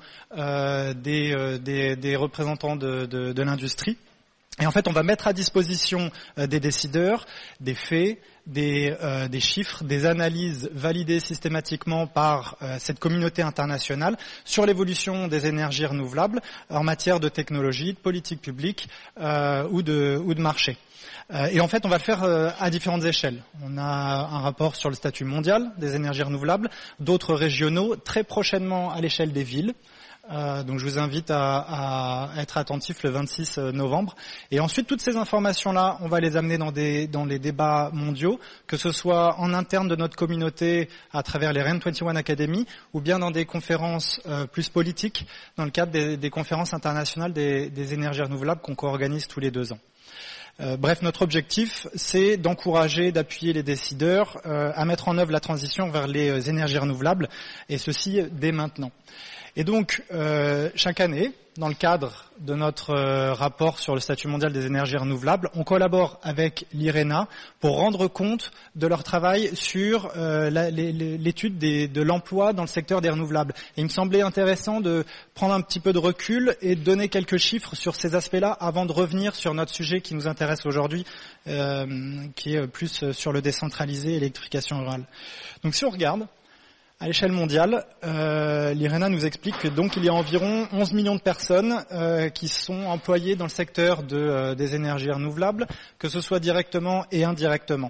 des représentants de l'industrie. Et en fait, on va mettre à disposition des décideurs des faits, des chiffres, des analyses validées systématiquement par cette communauté internationale sur l'évolution des énergies renouvelables en matière de technologie, de politique publique ou de marché. Et en fait, on va le faire à différentes échelles. On a un rapport sur le statut mondial des énergies renouvelables, d'autres régionaux, très prochainement à l'échelle des villes. Donc je vous invite à être attentif le 26 novembre. Et ensuite, toutes ces informations-là, on va les amener dans les débats mondiaux, que ce soit en interne de notre communauté à travers les REN 21 Academy, ou bien dans des conférences plus politiques, dans le cadre des conférences internationales des énergies renouvelables qu'on co-organise tous les 2 ans. Bref, notre objectif, c'est d'encourager, d'appuyer les décideurs à mettre en œuvre la transition vers les énergies renouvelables, et ceci dès maintenant. Et donc, chaque année, dans le cadre de notre rapport sur le statut mondial des énergies renouvelables, on collabore avec l'IRENA pour rendre compte de leur travail sur l'étude de l'emploi dans le secteur des renouvelables. Et il me semblait intéressant de prendre un petit peu de recul et de donner quelques chiffres sur ces aspects-là avant de revenir sur notre sujet qui nous intéresse aujourd'hui, qui est plus sur le décentralisé et l'électrification rurale. Donc si on regarde, à l'échelle mondiale, l'IRENA nous explique que donc il y a environ 11 millions de personnes qui sont employées dans le secteur des énergies renouvelables, que ce soit directement et indirectement.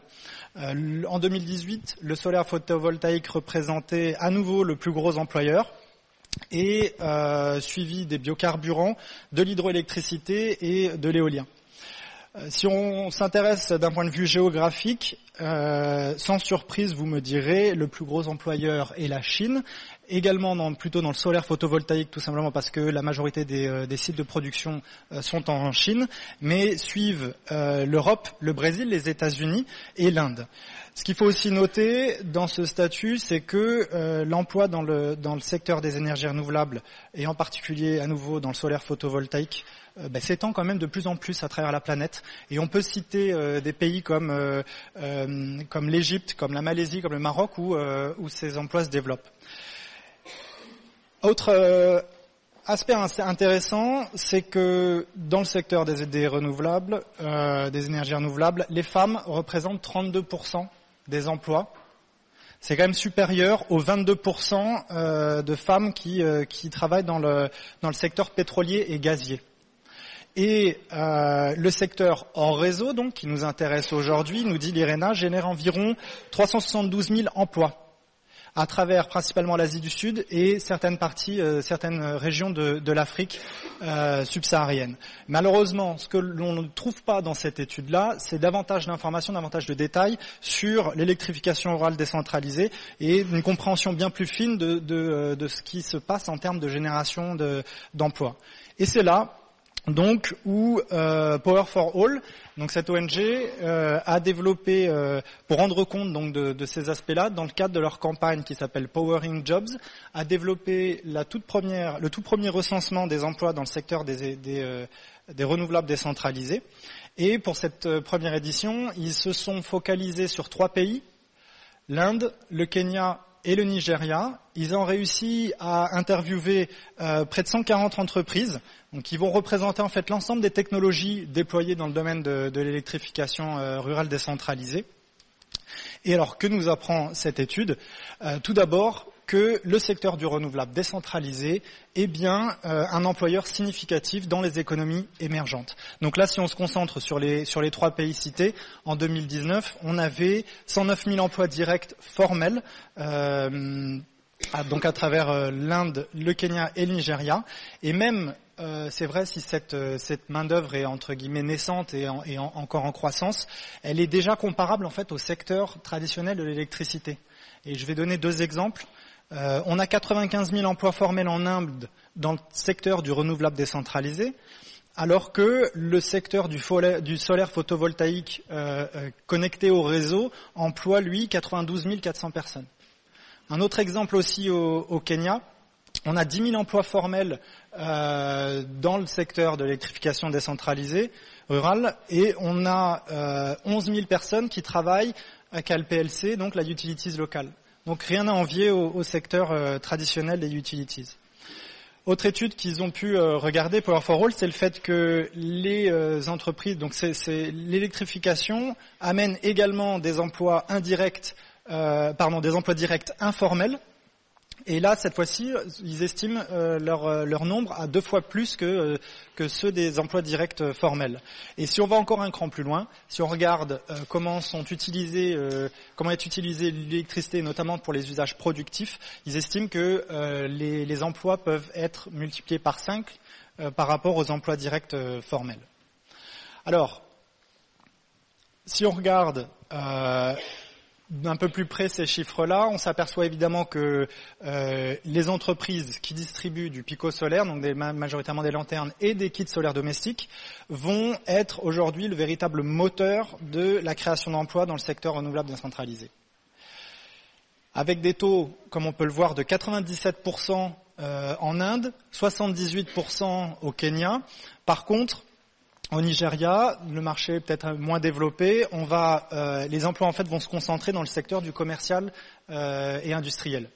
En 2018, le solaire photovoltaïque représentait à nouveau le plus gros employeur, et suivi des biocarburants, de l'hydroélectricité et de l'éolien. Si on s'intéresse d'un point de vue géographique, sans surprise, vous me direz, le plus gros employeur est la Chine, également plutôt dans le solaire photovoltaïque, tout simplement parce que la majorité des sites de production sont en Chine, mais suivent l'Europe, le Brésil, les États-Unis et l'Inde. Ce qu'il faut aussi noter dans ce statut, c'est que l'emploi dans le secteur des énergies renouvelables, et en particulier à nouveau dans le solaire photovoltaïque, s'étend quand même de plus en plus à travers la planète. Et on peut citer des pays comme l'Égypte, comme la Malaisie, comme le Maroc, où ces emplois se développent. Autre aspect intéressant, c'est que dans le secteur des renouvelables, des énergies renouvelables, les femmes représentent 32% des emplois. C'est quand même supérieur aux 22% de femmes qui travaillent dans le secteur pétrolier et gazier. Et le secteur hors réseau, donc, qui nous intéresse aujourd'hui, nous dit l'IRENA, génère environ 372 000 emplois à travers principalement l'Asie du Sud et certaines régions de l'Afrique subsaharienne. Malheureusement, ce que l'on ne trouve pas dans cette étude-là, c'est davantage d'informations, davantage de détails sur l'électrification rurale décentralisée et une compréhension bien plus fine de ce qui se passe en termes de génération d'emplois. Et c'est là donc où Power for All, donc cette ONG, a développé, pour rendre compte donc de ces aspects-là, dans le cadre de leur campagne qui s'appelle Powering Jobs, a développé le tout premier recensement des emplois dans le secteur des renouvelables décentralisés. Et pour cette première édition, ils se sont focalisés sur 3 pays, l'Inde, le Kenya et le Nigeria. Ils ont réussi à interviewer près de 140 entreprises, donc qui vont représenter en fait l'ensemble des technologies déployées dans le domaine de l'électrification rurale décentralisée. Et alors, que nous apprend cette étude ? Tout d'abord, que le secteur du renouvelable décentralisé est bien un employeur significatif dans les économies émergentes. Donc là, si on se concentre sur les 3 pays cités, en 2019, on avait 109 000 emplois directs formels donc à travers l'Inde, le Kenya et le Nigeria. Et même, c'est vrai, si cette main-d'œuvre est entre guillemets naissante et encore en croissance, elle est déjà comparable en fait au secteur traditionnel de l'électricité. Et je vais donner 2 exemples. On a 95 000 emplois formels en Inde dans le secteur du renouvelable décentralisé, alors que le secteur du solaire photovoltaïque connecté au réseau emploie, lui, 92 400 personnes. Un autre exemple aussi au Kenya, on a 10 000 emplois formels dans le secteur de l'électrification décentralisée rurale, et on a 11 000 personnes qui travaillent à KLPLC, donc la utilities locale. Donc rien à envier au secteur traditionnel des utilities. Autre étude qu'ils ont pu regarder, Power for All, c'est le fait que les entreprises, donc c'est l'électrification amène également des emplois indirects, des emplois directs informels. Et là, cette fois-ci, ils estiment leur nombre à 2 fois plus que ceux des emplois directs formels. Et si on va encore un cran plus loin, si on regarde comment est utilisée l'électricité, notamment pour les usages productifs, ils estiment que les emplois peuvent être multipliés par 5 par rapport aux emplois directs formels. Alors, si on regarde d'un peu plus près ces chiffres-là, on s'aperçoit évidemment que les entreprises qui distribuent du pico solaire, donc majoritairement des lanternes et des kits solaires domestiques, vont être aujourd'hui le véritable moteur de la création d'emplois dans le secteur renouvelable décentralisé. Avec des taux, comme on peut le voir, de 97% en Inde, 78% au Kenya. Par contre, au Nigeria, le marché est peut-être moins développé. Les emplois en fait vont se concentrer dans le secteur du commercial et industriel.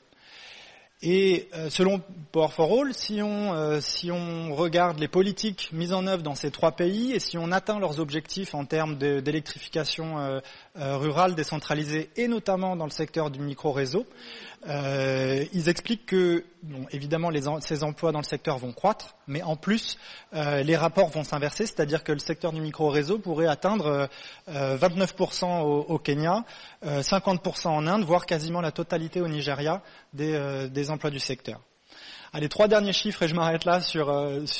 Et selon Power for All, si on regarde les politiques mises en œuvre dans ces 3 pays et si on atteint leurs objectifs en termes d'électrification rurale décentralisée et notamment dans le secteur du micro-réseau, ils expliquent que, bon, évidemment, ces emplois dans le secteur vont croître, mais en plus, les rapports vont s'inverser, c'est-à-dire que le secteur du micro-réseau pourrait atteindre 29% au Kenya, 50% en Inde, voire quasiment la totalité au Nigeria des emplois du secteur. Allez, 3 derniers chiffres et je m'arrête là sur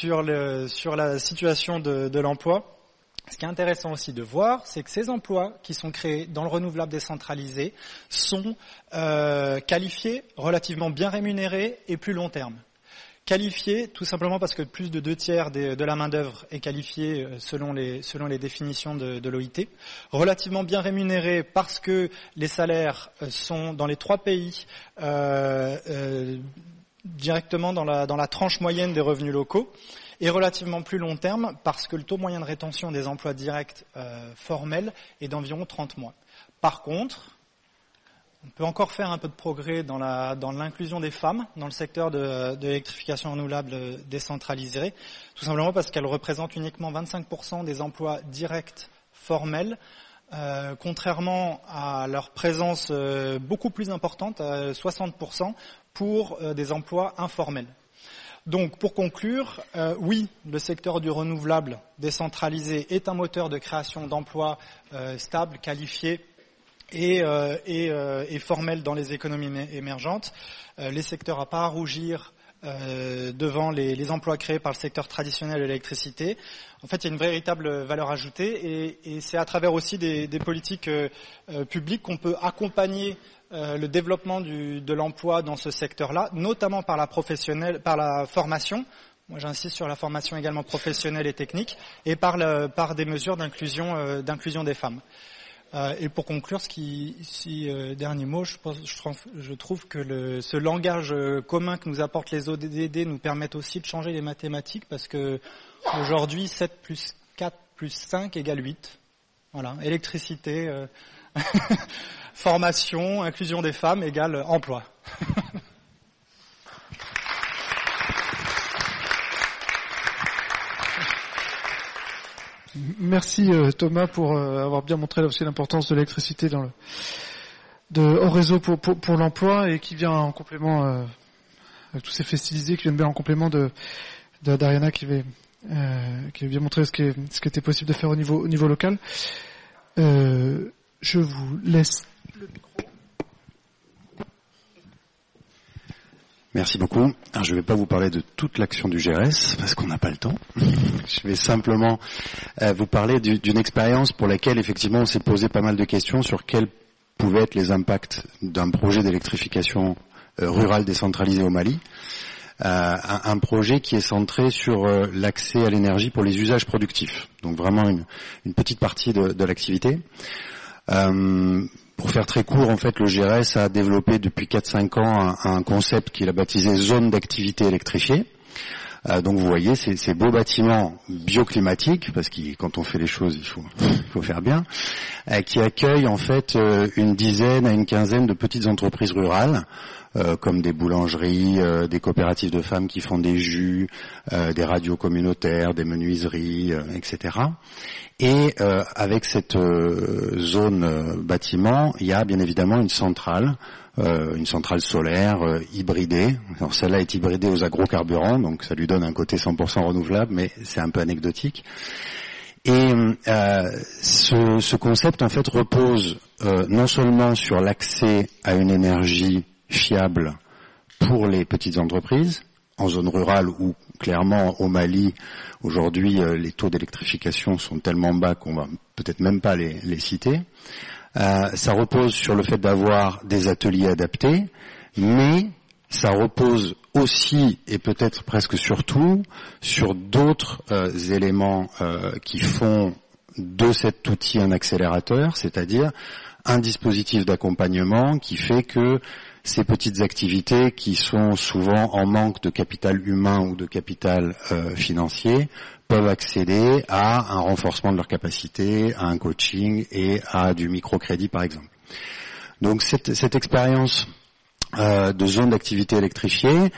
la situation de l'emploi. Ce qui est intéressant aussi de voir, c'est que ces emplois qui sont créés dans le renouvelable décentralisé sont qualifiés, relativement bien rémunérés et plus long terme. Qualifiés tout simplement parce que plus de 2/3 de la main-d'œuvre est qualifiée selon les définitions de l'OIT. Relativement bien rémunérés parce que les salaires sont dans les 3 pays directement dans la tranche moyenne des revenus locaux. Et relativement plus long terme parce que le taux moyen de rétention des emplois directs formels est d'environ 30 mois. Par contre, on peut encore faire un peu de progrès dans l'inclusion des femmes dans le secteur de l'électrification renouvelable décentralisée, tout simplement parce qu'elles représentent uniquement 25% des emplois directs formels, contrairement à leur présence beaucoup plus importante, à 60%, pour des emplois informels. Donc, pour conclure, oui, le secteur du renouvelable décentralisé est un moteur de création d'emplois stables, qualifiés et formels dans les économies émergentes. Les secteurs à pas à rougir devant les emplois créés par le secteur traditionnel de l'électricité. En fait, il y a une véritable valeur ajoutée et c'est à travers aussi des politiques publiques qu'on peut accompagner le développement de l'emploi dans ce secteur-là, notamment par la formation. Moi, j'insiste sur la formation également professionnelle et technique, et par des mesures d'inclusion des femmes. Et pour conclure, dernier mot, je trouve que ce langage commun que nous apportent les ODD nous permet aussi de changer les mathématiques, parce que aujourd'hui, 7 plus 4 plus 5 égale 8. Voilà, électricité, formation, inclusion des femmes égale emploi. Merci Thomas pour avoir bien montré là aussi l'importance de l'électricité au réseau pour l'emploi, et qui vient en complément avec tous ces faits stylisés qui viennent bien en complément d'Ariana qui a bien montré ce qui était possible de faire au niveau local. Je vous laisse le micro. Merci beaucoup. Alors, je ne vais pas vous parler de toute l'action du GRS parce qu'on n'a pas le temps. Je vais simplement vous parler d'une expérience pour laquelle effectivement on s'est posé pas mal de questions sur quels pouvaient être les impacts d'un projet d'électrification rurale décentralisée au Mali. Un projet qui est centré sur l'accès à l'énergie pour les usages productifs. Donc vraiment une petite partie de l'activité. Pour faire très court, en fait, le GRS a développé depuis 4-5 ans un concept qu'il a baptisé zone d'activité électrifiée. Donc vous voyez, ces beaux bâtiments bioclimatiques, parce que quand on fait les choses, il faut faire bien, qui accueillent en fait une dizaine à une quinzaine de petites entreprises rurales, comme des boulangeries, des coopératives de femmes qui font des jus, des radios communautaires, des menuiseries, etc. Et avec cette zone bâtiment, il y a bien évidemment une centrale solaire hybridée. Alors celle-là est hybridée aux agrocarburants, donc ça lui donne un côté 100% renouvelable, mais c'est un peu anecdotique. Et ce concept en fait repose non seulement sur l'accès à une énergie fiable pour les petites entreprises, en zone rurale où clairement au Mali aujourd'hui les taux d'électrification sont tellement bas qu'on va peut-être même pas les citer. Ça repose sur le fait d'avoir des ateliers adaptés, mais ça repose aussi et peut-être presque surtout sur d'autres éléments qui font de cet outil un accélérateur, c'est-à-dire un dispositif d'accompagnement qui fait que ces petites activités qui sont souvent en manque de capital humain ou de capital financier peuvent accéder à un renforcement de leur capacité, à un coaching et à du microcrédit par exemple. Donc cette expérience de zone d'activité électrifiée,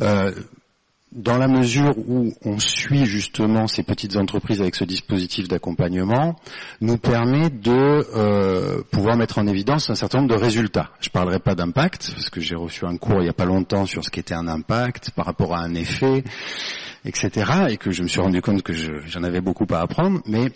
dans la mesure où on suit justement ces petites entreprises avec ce dispositif d'accompagnement, nous permet de pouvoir mettre en évidence un certain nombre de résultats. Je ne parlerai pas d'impact, parce que j'ai reçu un cours il n'y a pas longtemps sur ce qu'était un impact par rapport à un effet, etc. Et que je me suis rendu compte que j'en avais beaucoup à apprendre, mais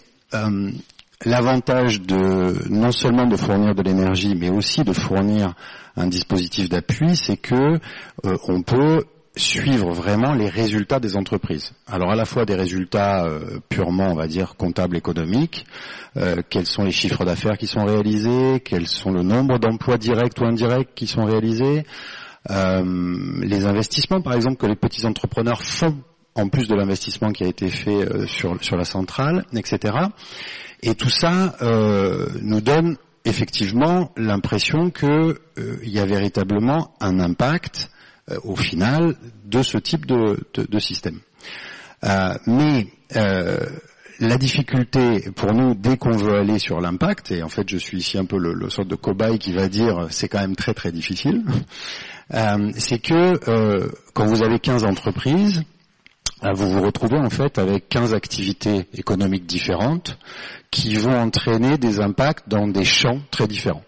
l'avantage non seulement de fournir de l'énergie, mais aussi de fournir un dispositif d'appui, c'est que on peut suivre vraiment les résultats des entreprises. Alors à la fois des résultats purement, on va dire, comptables, économiques, quels sont les chiffres d'affaires qui sont réalisés, quels sont le nombre d'emplois directs ou indirects qui sont réalisés, les investissements par exemple que les petits entrepreneurs font en plus de l'investissement qui a été fait sur la centrale, etc. Et tout ça nous donne effectivement l'impression qu'il y a véritablement un impact au final de ce type de système. Mais la difficulté pour nous, dès qu'on veut aller sur l'impact, et en fait je suis ici un peu le sorte de cobaye qui va dire c'est quand même très très difficile, c'est que quand vous avez 15 entreprises, vous vous retrouvez en fait avec 15 activités économiques différentes qui vont entraîner des impacts dans des champs très différents.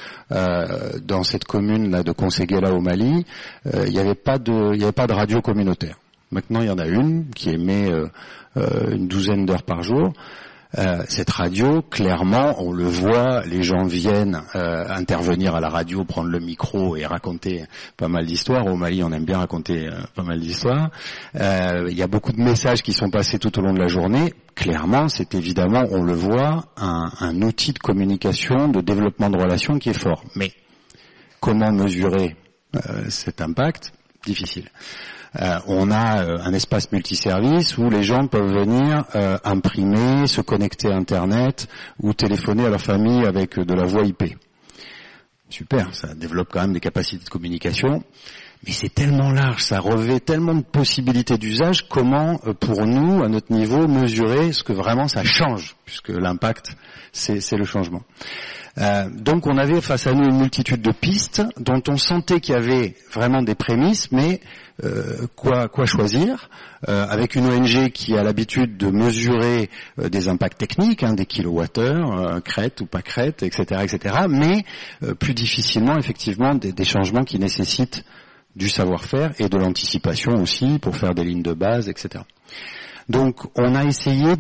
Dans cette commune là de Conseguela au Mali, il n'y avait pas de radio communautaire. Maintenant, il y en a une qui émet une douzaine d'heures par jour. Cette radio, clairement, on le voit, les gens viennent intervenir à la radio, prendre le micro et raconter pas mal d'histoires. Au Mali, on aime bien raconter pas mal d'histoires. Il y a beaucoup de messages qui sont passés tout au long de la journée. Clairement, c'est évidemment, on le voit, un outil de communication, de développement de relations qui est fort. Mais comment mesurer cet impact ? Difficile. On a un espace multiservice où les gens peuvent venir imprimer, se connecter à Internet ou téléphoner à leur famille avec de la voix IP. Super, ça développe quand même des capacités de communication, mais c'est tellement large, ça revêt tellement de possibilités d'usage. Comment, pour nous, à notre niveau, mesurer ce que vraiment ça change, puisque l'impact, c'est le changement. Donc on avait face à nous une multitude de pistes dont on sentait qu'il y avait vraiment des prémices, mais quoi choisir avec une ONG qui a l'habitude de mesurer des impacts techniques, des kilowattheures, crête ou pas crête, etc., mais plus difficilement effectivement des changements qui nécessitent du savoir-faire et de l'anticipation aussi pour faire des lignes de base, etc. Donc, on a essayé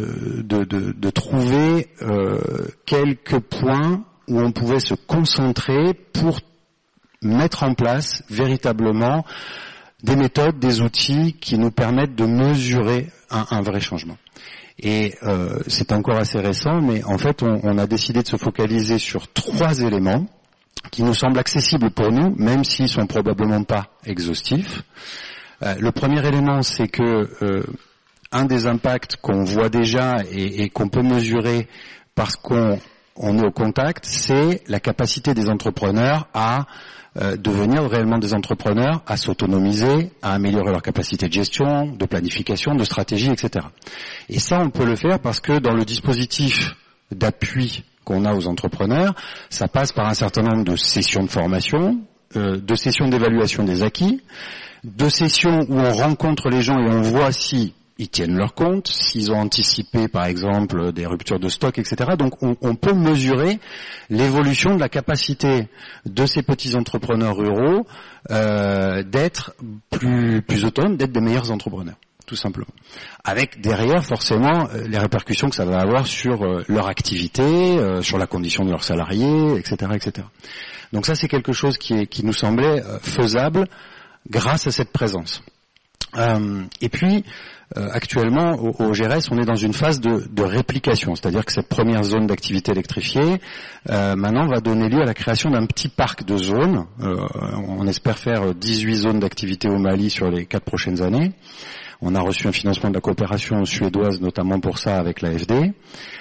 de trouver quelques points où on pouvait se concentrer pour mettre en place véritablement des méthodes, des outils qui nous permettent de mesurer un vrai changement. Et c'est encore assez récent, mais en fait on a décidé de se focaliser sur 3 éléments qui nous semblent accessibles pour nous, même s'ils sont probablement pas exhaustifs. Le premier élément, c'est que un des impacts qu'on voit déjà et qu'on peut mesurer parce qu'on est au contact, c'est la capacité des entrepreneurs à devenir réellement des entrepreneurs, à s'autonomiser, à améliorer leur capacité de gestion, de planification, de stratégie, etc. Et ça, on peut le faire parce que dans le dispositif d'appui qu'on a aux entrepreneurs, ça passe par un certain nombre de sessions de formation, de sessions d'évaluation des acquis, de sessions où on rencontre les gens et on voit si ils tiennent leur compte, s'ils ont anticipé par exemple des ruptures de stock, etc. Donc on peut mesurer l'évolution de la capacité de ces petits entrepreneurs ruraux d'être plus autonomes, d'être des meilleurs entrepreneurs, tout simplement. Avec derrière forcément les répercussions que ça va avoir sur leur activité, sur la condition de leurs salariés, etc., etc. Donc ça c'est quelque chose qui nous semblait faisable grâce à cette présence. Et puis actuellement, au GRS, on est dans une phase de réplication, c'est-à-dire que cette première zone d'activité électrifiée, maintenant, va donner lieu à la création d'un petit parc de zones. On espère faire 18 zones d'activité au Mali sur les 4 prochaines années. On a reçu un financement de la coopération suédoise, notamment pour ça, avec l'AFD.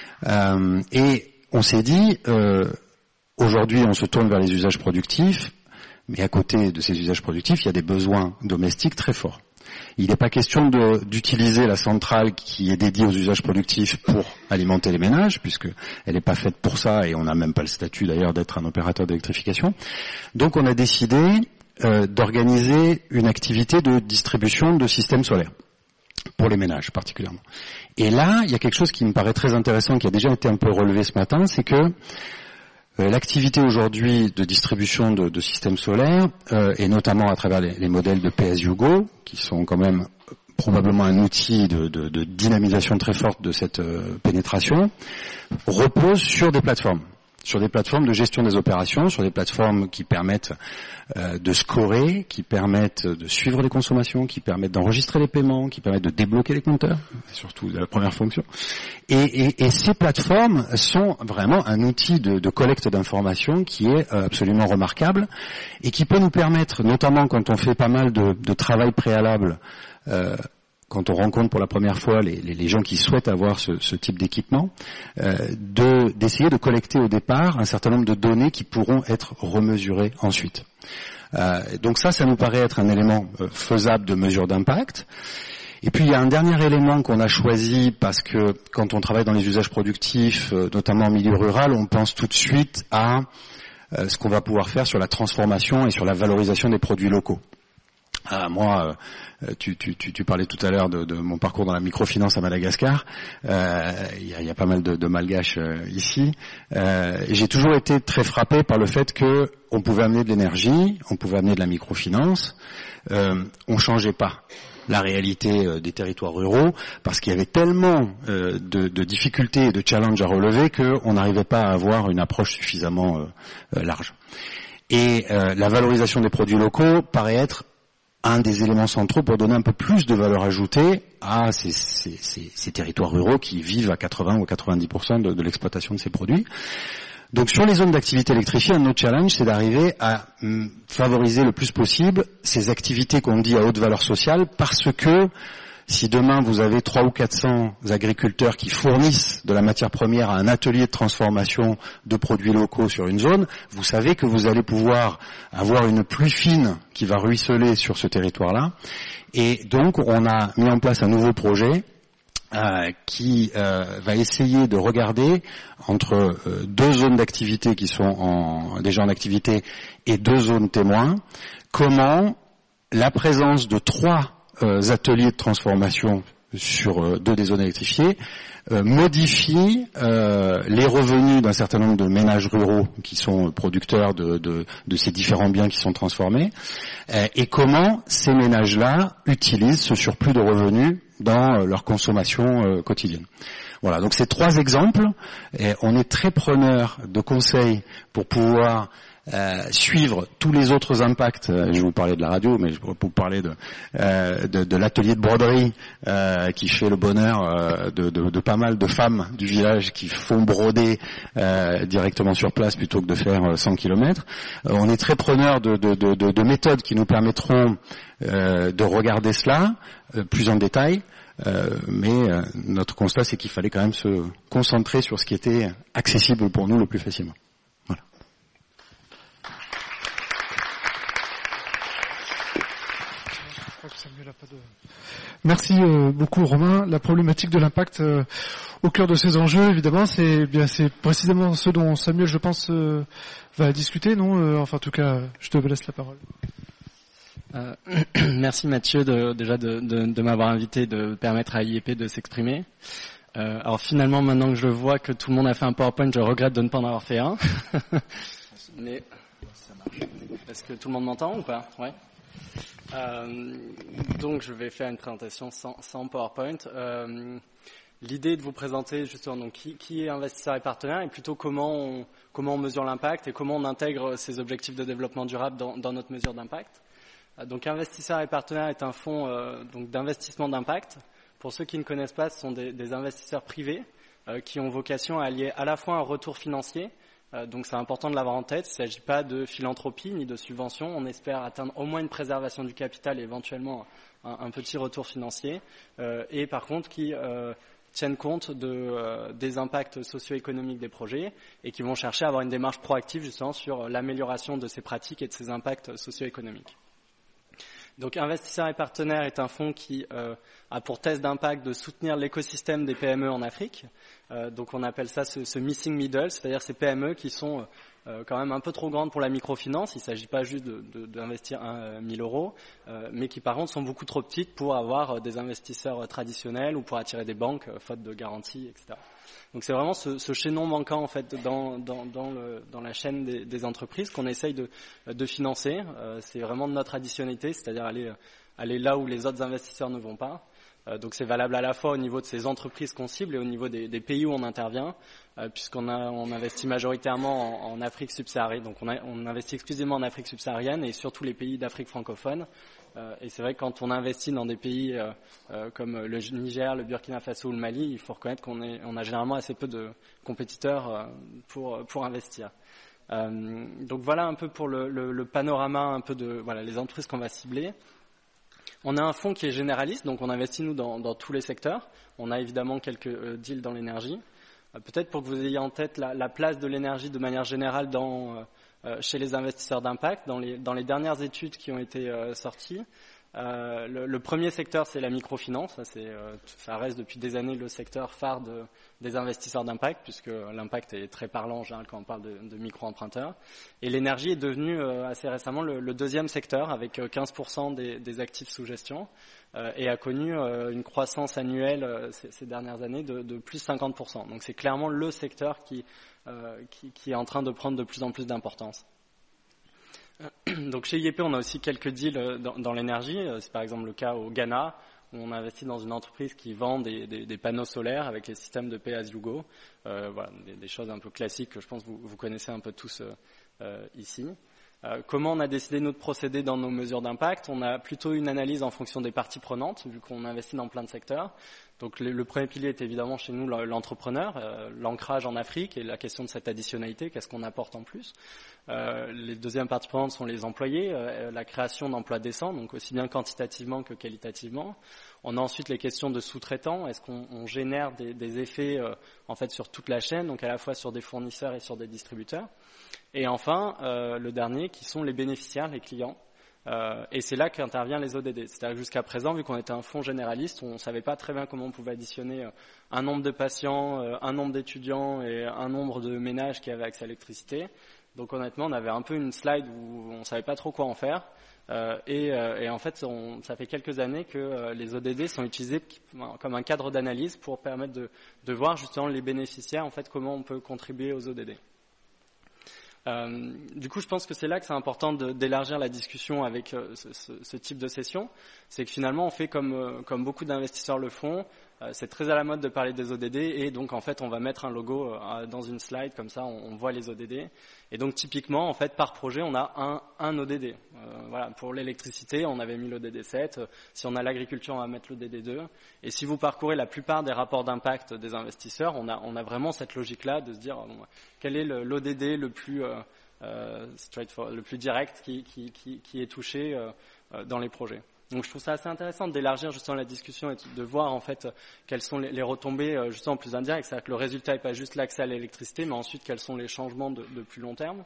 Et on s'est dit, aujourd'hui, on se tourne vers les usages productifs, mais à côté de ces usages productifs, il y a des besoins domestiques très forts. Il n'est pas question d'utiliser la centrale qui est dédiée aux usages productifs pour alimenter les ménages, puisqu'elle n'est pas faite pour ça et on n'a même pas le statut d'ailleurs d'être un opérateur d'électrification. Donc on a décidé d'organiser une activité de distribution de systèmes solaires, pour les ménages particulièrement. Et là, il y a quelque chose qui me paraît très intéressant, qui a déjà été un peu relevé ce matin, c'est que l'activité aujourd'hui de distribution de systèmes solaires, et notamment à travers les modèles de pay-as-you-go, qui sont quand même probablement un outil de dynamisation très forte de cette pénétration, repose sur des plateformes de gestion des opérations, sur des plateformes qui permettent de scorer, qui permettent de suivre les consommations, qui permettent d'enregistrer les paiements, qui permettent de débloquer les compteurs, surtout la première fonction. Et ces plateformes sont vraiment un outil de collecte d'informations qui est absolument remarquable et qui peut nous permettre, notamment quand on fait pas mal de travail préalable, quand on rencontre pour la première fois les gens qui souhaitent avoir ce type d'équipement, d'essayer de collecter au départ un certain nombre de données qui pourront être remesurées ensuite. Donc ça nous paraît être un élément faisable de mesure d'impact. Et puis il y a un dernier élément qu'on a choisi parce que quand on travaille dans les usages productifs, notamment en milieu rural, on pense tout de suite à ce qu'on va pouvoir faire sur la transformation et sur la valorisation des produits locaux. Moi, tu parlais tout à l'heure de mon parcours dans la microfinance à Madagascar. Il y a pas mal de malgaches ici. Et j'ai toujours été très frappé par le fait que on pouvait amener de l'énergie, on pouvait amener de la microfinance. On changeait pas la réalité des territoires ruraux parce qu'il y avait tellement de difficultés et de challenges à relever qu'on n'arrivait pas à avoir une approche suffisamment large. Et la valorisation des produits locaux paraît être un des éléments centraux pour donner un peu plus de valeur ajoutée à ces territoires ruraux qui vivent à 80 ou 90% de l'exploitation de ces produits. Donc sur les zones d'activité électrifiée, un autre challenge, c'est d'arriver à favoriser le plus possible ces activités qu'on dit à haute valeur sociale, parce que si demain vous avez 300 ou 400 agriculteurs qui fournissent de la matière première à un atelier de transformation de produits locaux sur une zone, vous savez que vous allez pouvoir avoir une pluie fine qui va ruisseler sur ce territoire-là. Et donc on a mis en place un nouveau projet qui va essayer de regarder entre deux zones d'activité qui sont déjà en activité et deux zones témoins, comment la présence de 3 ateliers de transformation sur 2 des zones électrifiées modifie les revenus d'un certain nombre de ménages ruraux qui sont producteurs de ces différents biens qui sont transformés, et comment ces ménages-là utilisent ce surplus de revenus dans leur consommation quotidienne. Voilà, donc ces 3 exemples, et on est très preneur de conseils pour pouvoir suivre tous les autres impacts. Je vais vous parler de la radio, mais je pourrais vous parler de l'atelier de broderie qui fait le bonheur de pas mal de femmes du village qui font broder directement sur place plutôt que de faire 100 km. On est très preneur de méthodes qui nous permettront de regarder cela plus en détail. Mais notre constat, c'est qu'il fallait quand même se concentrer sur ce qui était accessible pour nous le plus facilement. Voilà. Merci beaucoup Romain. La problématique de l'impact au cœur de ces enjeux, évidemment, c'est précisément ce dont Samuel, je pense, va discuter, non enfin, en tout cas, je te laisse la parole. Merci Mathieu déjà de m'avoir invité, de permettre à IEP de s'exprimer. Alors finalement, maintenant que je vois que tout le monde a fait un PowerPoint, je regrette de ne pas en avoir fait un. Mais ça marche. Est-ce que tout le monde m'entend ou pas? Ouais. Donc je vais faire une présentation sans PowerPoint. L'idée est de vous présenter justement donc qui est investisseur et partenaire et plutôt comment on mesure l'impact et comment on intègre ces objectifs de développement durable dans notre mesure d'impact. Donc investisseur et partenaire est un fonds donc d'investissement d'impact. Pour ceux qui ne connaissent pas, ce sont des investisseurs privés qui ont vocation à allier à la fois un retour financier, donc c'est important de l'avoir en tête, il ne s'agit pas de philanthropie ni de subvention, on espère atteindre au moins une préservation du capital et éventuellement un petit retour financier, et par contre qui tiennent compte des impacts socio-économiques des projets et qui vont chercher à avoir une démarche proactive justement sur l'amélioration de ces pratiques et de ces impacts socio-économiques. Donc Investisseurs et Partenaires est un fonds qui a pour thèse d'impact de soutenir l'écosystème des PME en Afrique. Donc on appelle ça ce missing middle, c'est-à-dire ces PME qui sont quand même un peu trop grandes pour la microfinance. Il ne s'agit pas juste d'investir 1 000 euros, mais qui par contre sont beaucoup trop petites pour avoir des investisseurs traditionnels ou pour attirer des banques faute de garantie, etc. Donc c'est vraiment ce chaînon manquant en fait dans la chaîne des entreprises qu'on essaye de financer. C'est vraiment notre additionnalité, c'est-à-dire aller là où les autres investisseurs ne vont pas. Donc c'est valable à la fois au niveau de ces entreprises qu'on cible et au niveau des pays où on intervient, puisqu'on investit majoritairement en Afrique subsaharienne. Donc on investit exclusivement en Afrique subsaharienne et surtout les pays d'Afrique francophone. Et c'est vrai que quand on investit dans des pays comme le Niger, le Burkina Faso ou le Mali, il faut reconnaître qu'on a généralement assez peu de compétiteurs pour investir. Donc voilà un peu pour le panorama un peu de les entreprises qu'on va cibler. On a un fonds qui est généraliste, donc on investit nous dans tous les secteurs. On a évidemment quelques deals dans l'énergie. Peut-être pour que vous ayez en tête la place de l'énergie de manière générale chez les investisseurs d'impact, dans les dernières études qui ont été sorties. Le premier secteur, c'est la microfinance. Ça reste depuis des années le secteur phare des investisseurs d'impact, puisque l'impact est très parlant en général quand on parle de micro-emprunteurs. Et l'énergie est devenue assez récemment le deuxième secteur, avec 15% des actifs sous gestion, et a connu une croissance annuelle ces dernières années de plus 50%. Donc c'est clairement le secteur qui est en train de prendre de plus en plus d'importance. Donc chez IEP, on a aussi quelques deals dans l'énergie. C'est par exemple le cas au Ghana, où on investit dans une entreprise qui vend des panneaux solaires avec les systèmes de pay as you go. Des choses un peu classiques que je pense que vous connaissez un peu tous ici. Comment on a décidé nous de procéder dans nos mesures d'impact? On a plutôt une analyse en fonction des parties prenantes, vu qu'on investit dans plein de secteurs. Donc le premier pilier est évidemment chez nous l'entrepreneur, l'ancrage en Afrique et la question de cette additionnalité, qu'est-ce qu'on apporte en plus. Les deuxièmes parties prenantes sont les employés, la création d'emplois décents, donc aussi bien quantitativement que qualitativement. On a ensuite les questions de sous-traitants, est-ce qu'on génère des effets en fait sur toute la chaîne, donc à la fois sur des fournisseurs et sur des distributeurs. Et enfin, le dernier qui sont les bénéficiaires, les clients. Et c'est là qu'interviennent les ODD. C'est-à-dire que jusqu'à présent, vu qu'on était un fonds généraliste, on ne savait pas très bien comment on pouvait additionner un nombre de patients, un nombre d'étudiants et un nombre de ménages qui avaient accès à l'électricité. Donc honnêtement, on avait un peu une slide où on ne savait pas trop quoi en faire. Et en fait, ça fait quelques années que les ODD sont utilisés comme un cadre d'analyse pour permettre de voir justement les bénéficiaires, en fait, comment on peut contribuer aux ODD. Du coup, je pense que c'est là que c'est important d'élargir la discussion avec ce type de session. C'est que finalement, on fait comme beaucoup d'investisseurs le font, c'est très à la mode de parler des ODD et donc en fait on va mettre un logo dans une slide comme ça on voit les ODD et donc typiquement en fait par projet on a un ODD. Voilà, pour l'électricité on avait mis l'ODD 7, si on a l'agriculture on va mettre l'ODD 2 et si vous parcourez la plupart des rapports d'impact des investisseurs on a vraiment cette logique là de se dire quel est l'ODD le plus le plus direct qui est touché dans les projets. Donc je trouve ça assez intéressant d'élargir justement la discussion et de voir en fait quelles sont les retombées justement plus indirectes, c'est-à-dire que le résultat n'est pas juste l'accès à l'électricité, mais ensuite quels sont les changements de plus long terme.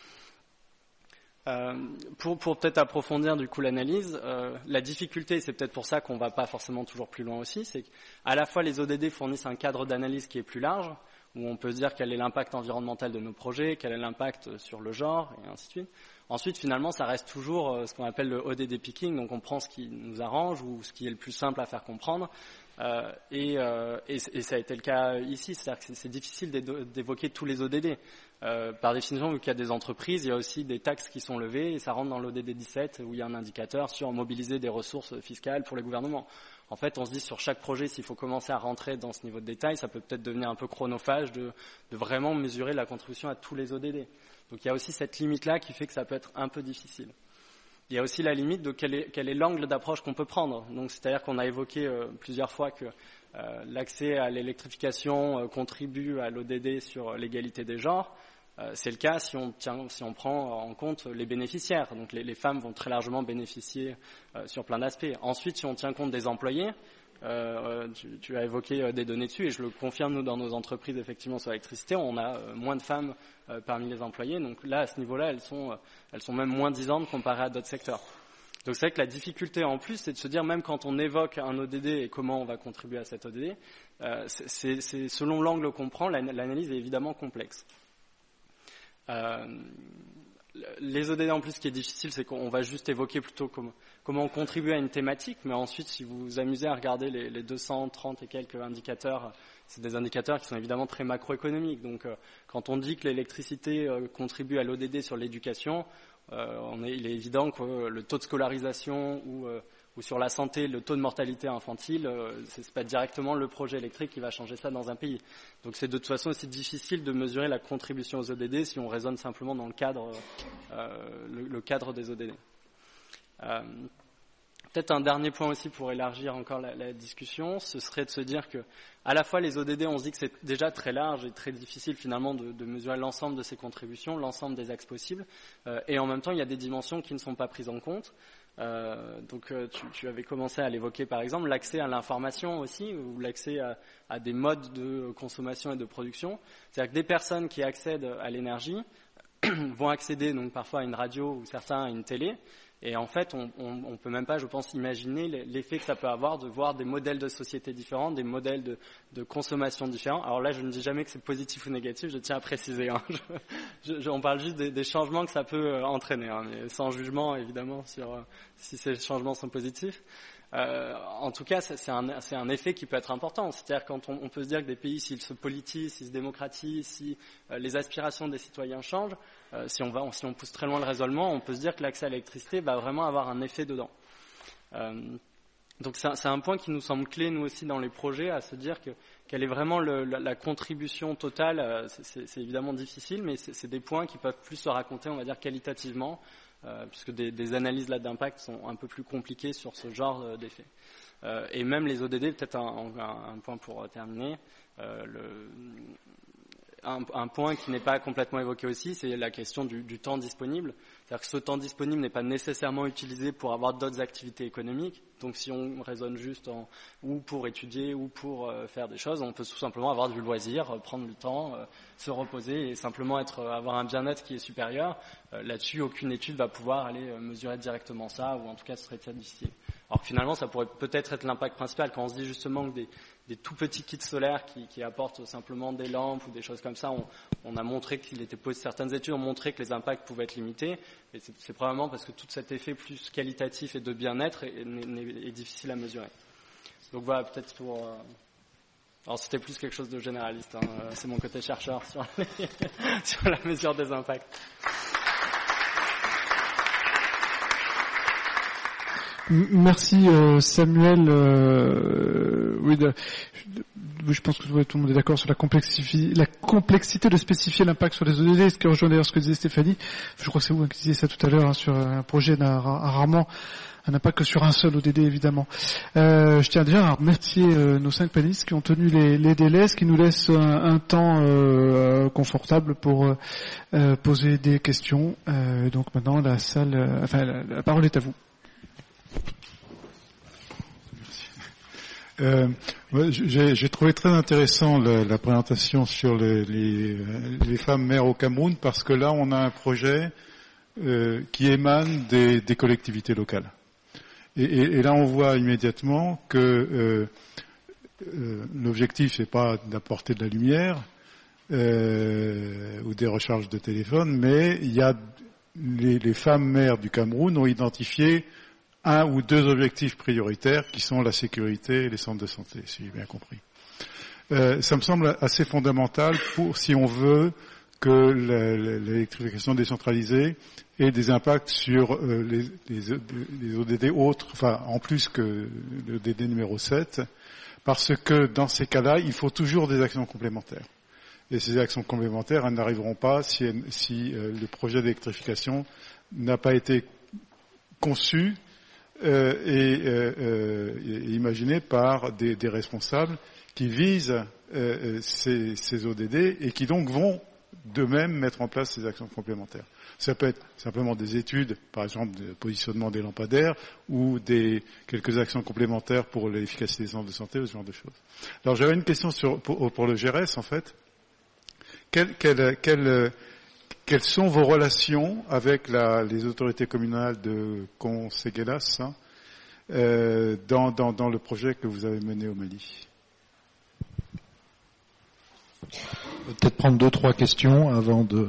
Pour peut-être approfondir du coup l'analyse, la difficulté, c'est peut-être pour ça qu'on ne va pas forcément toujours plus loin aussi, c'est qu'à la fois les ODD fournissent un cadre d'analyse qui est plus large, où on peut se dire quel est l'impact environnemental de nos projets, quel est l'impact sur le genre, et ainsi de suite. Ensuite, finalement, ça reste toujours ce qu'on appelle le ODD picking, donc on prend ce qui nous arrange ou ce qui est le plus simple à faire comprendre. Et ça a été le cas ici, c'est-à-dire que c'est difficile d'évoquer tous les ODD. Par définition, vu qu'il y a des entreprises, il y a aussi des taxes qui sont levées et ça rentre dans l'ODD 17 où il y a un indicateur sur mobiliser des ressources fiscales pour les gouvernements. En fait, on se dit sur chaque projet, s'il faut commencer à rentrer dans ce niveau de détail, ça peut peut-être devenir un peu chronophage de vraiment mesurer la contribution à tous les ODD. Donc il y a aussi cette limite-là qui fait que ça peut être un peu difficile. Il y a aussi la limite de quel est l'angle d'approche qu'on peut prendre. Donc c'est-à-dire qu'on a évoqué plusieurs fois que l'accès à l'électrification contribue à l'ODD sur l'égalité des genres. C'est le cas si on prend en compte les bénéficiaires. Donc les femmes vont très largement bénéficier sur plein d'aspects. Ensuite, si on tient compte des employés, tu as évoqué des données dessus et je le confirme, nous dans nos entreprises effectivement sur l'électricité, on a moins de femmes parmi les employés. Donc là, à ce niveau-là, elles sont même moins disantes comparées à d'autres secteurs. Donc c'est vrai que la difficulté en plus, c'est de se dire même quand on évoque un ODD et comment on va contribuer à cet ODD, c'est selon l'angle qu'on prend, l'analyse est évidemment complexe. Les ODD en plus, ce qui est difficile, c'est qu'on va juste évoquer plutôt comment on contribue à une thématique, mais ensuite, si vous vous amusez à regarder les 230 et quelques indicateurs, c'est des indicateurs qui sont évidemment très macroéconomiques. Donc, quand on dit que l'électricité contribue à l'ODD sur l'éducation, il est évident que le taux de scolarisation ou sur la santé, le taux de mortalité infantile, c'est pas directement le projet électrique qui va changer ça dans un pays. Donc c'est de toute façon aussi difficile de mesurer la contribution aux ODD si on raisonne simplement dans le cadre, le cadre des ODD. Peut-être un dernier point aussi pour élargir encore la discussion, ce serait de se dire que à la fois les ODD, on se dit que c'est déjà très large et très difficile finalement de mesurer l'ensemble de ces contributions, l'ensemble des axes possibles, et en même temps il y a des dimensions qui ne sont pas prises en compte. Donc tu avais commencé à l'évoquer par exemple, l'accès à l'information aussi, ou l'accès à des modes de consommation et de production. C'est-à-dire que des personnes qui accèdent à l'énergie vont accéder donc parfois à une radio ou certains à une télé, et en fait on peut même pas, je pense, imaginer l'effet que ça peut avoir de voir des modèles de société différents, des modèles de consommation différents. Alors là je ne dis jamais que c'est positif ou négatif, je tiens à préciser, hein. On parle juste des changements que ça peut entraîner, hein, mais sans jugement évidemment sur si ces changements sont positifs. En tout cas, c'est un effet qui peut être important. C'est-à-dire quand on peut se dire que des pays, s'ils se politisent, s'ils se démocratisent, si les aspirations des citoyens changent, si on pousse très loin le raisonnement, on peut se dire que l'accès à l'électricité va vraiment avoir un effet dedans. Donc c'est un point qui nous semble clé, nous aussi, dans les projets, à se dire quelle est vraiment la contribution totale. C'est évidemment difficile, mais c'est des points qui peuvent plus se raconter, on va dire, qualitativement, puisque des analyses là d'impact sont un peu plus compliquées sur ce genre d'effets. Et même les ODD, peut-être un point pour terminer, un point qui n'est pas complètement évoqué aussi, c'est la question du temps disponible. C'est-à-dire que ce temps disponible n'est pas nécessairement utilisé pour avoir d'autres activités économiques. Donc si on raisonne juste ou pour étudier ou pour faire des choses, on peut tout simplement avoir du loisir, prendre du temps, se reposer et simplement avoir un bien-être qui est supérieur. Là-dessus, aucune étude va pouvoir aller mesurer directement ça, ou en tout cas ce serait très difficile. Alors finalement, ça pourrait peut-être être l'impact principal quand on se dit justement que des tout petits kits solaires qui apportent simplement des lampes ou des choses comme ça, on a montré qu'il était possible, certaines études ont montré que les impacts pouvaient être limités, et c'est probablement parce que tout cet effet plus qualitatif et de bien-être est difficile à mesurer. Donc voilà, peut-être pour... Alors c'était plus quelque chose de généraliste, hein, c'est mon côté chercheur sur la mesure des impacts. Merci Samuel. Je pense que tout le monde est d'accord sur la complexité de spécifier l'impact sur les ODD, ce que rejoint d'ailleurs ce que disait Stéphanie. Je crois que c'est vous qui disiez ça tout à l'heure, sur un projet n'a rarement un impact que sur un seul ODD, évidemment. Je tiens déjà à remercier nos 5 panélistes qui ont tenu les délais, ce qui nous laisse un temps confortable pour poser des questions. Donc maintenant, la parole est à vous. J'ai trouvé très intéressant la présentation sur les femmes mères au Cameroun, parce que là on a un projet qui émane des collectivités locales. Et là on voit immédiatement que l'objectif c'est pas d'apporter de la lumière ou des recharges de téléphone, mais il y a les femmes mères du Cameroun ont identifié 1 ou 2 objectifs prioritaires qui sont la sécurité et les centres de santé, si j'ai bien compris. Ça me semble assez fondamental si on veut que l'électrification décentralisée ait des impacts sur les ODD autres, enfin en plus que le ODD numéro 7, parce que dans ces cas-là, il faut toujours des actions complémentaires. Et ces actions complémentaires, elles n'arriveront pas si le projet d'électrification n'a pas été conçu et imaginé par des responsables qui visent ces ODD et qui donc vont d'eux-mêmes mettre en place ces actions complémentaires. Ça peut être simplement des études, par exemple de positionnement des lampadaires, ou quelques actions complémentaires pour l'efficacité des centres de santé, ce genre de choses. Alors j'avais une question pour le GRS en fait. Quelles sont vos relations avec les autorités communales de Conseguelas dans le projet que vous avez mené au Mali? Peut-être prendre 2-3 questions avant de...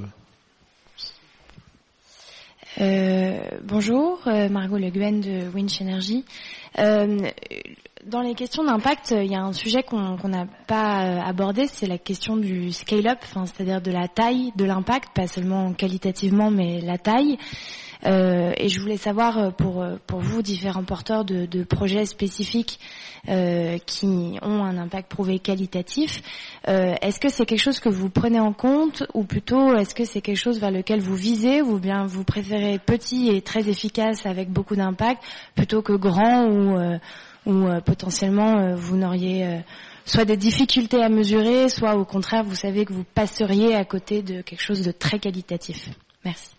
Bonjour, Margot Le Guen de Winch Energy. Dans les questions d'impact, il y a un sujet qu'on n'a pas abordé, c'est la question du scale-up, c'est-à-dire de la taille de l'impact, pas seulement qualitativement, mais la taille. Et je voulais savoir pour vous, différents porteurs de projets spécifiques qui ont un impact prouvé qualitatif, est-ce que c'est quelque chose que vous prenez en compte, ou plutôt est-ce que c'est quelque chose vers lequel vous visez, ou bien vous préférez petit et très efficace avec beaucoup d'impact plutôt que grand ou potentiellement vous n'auriez soit des difficultés à mesurer, soit au contraire vous savez que vous passeriez à côté de quelque chose de très qualitatif. Merci.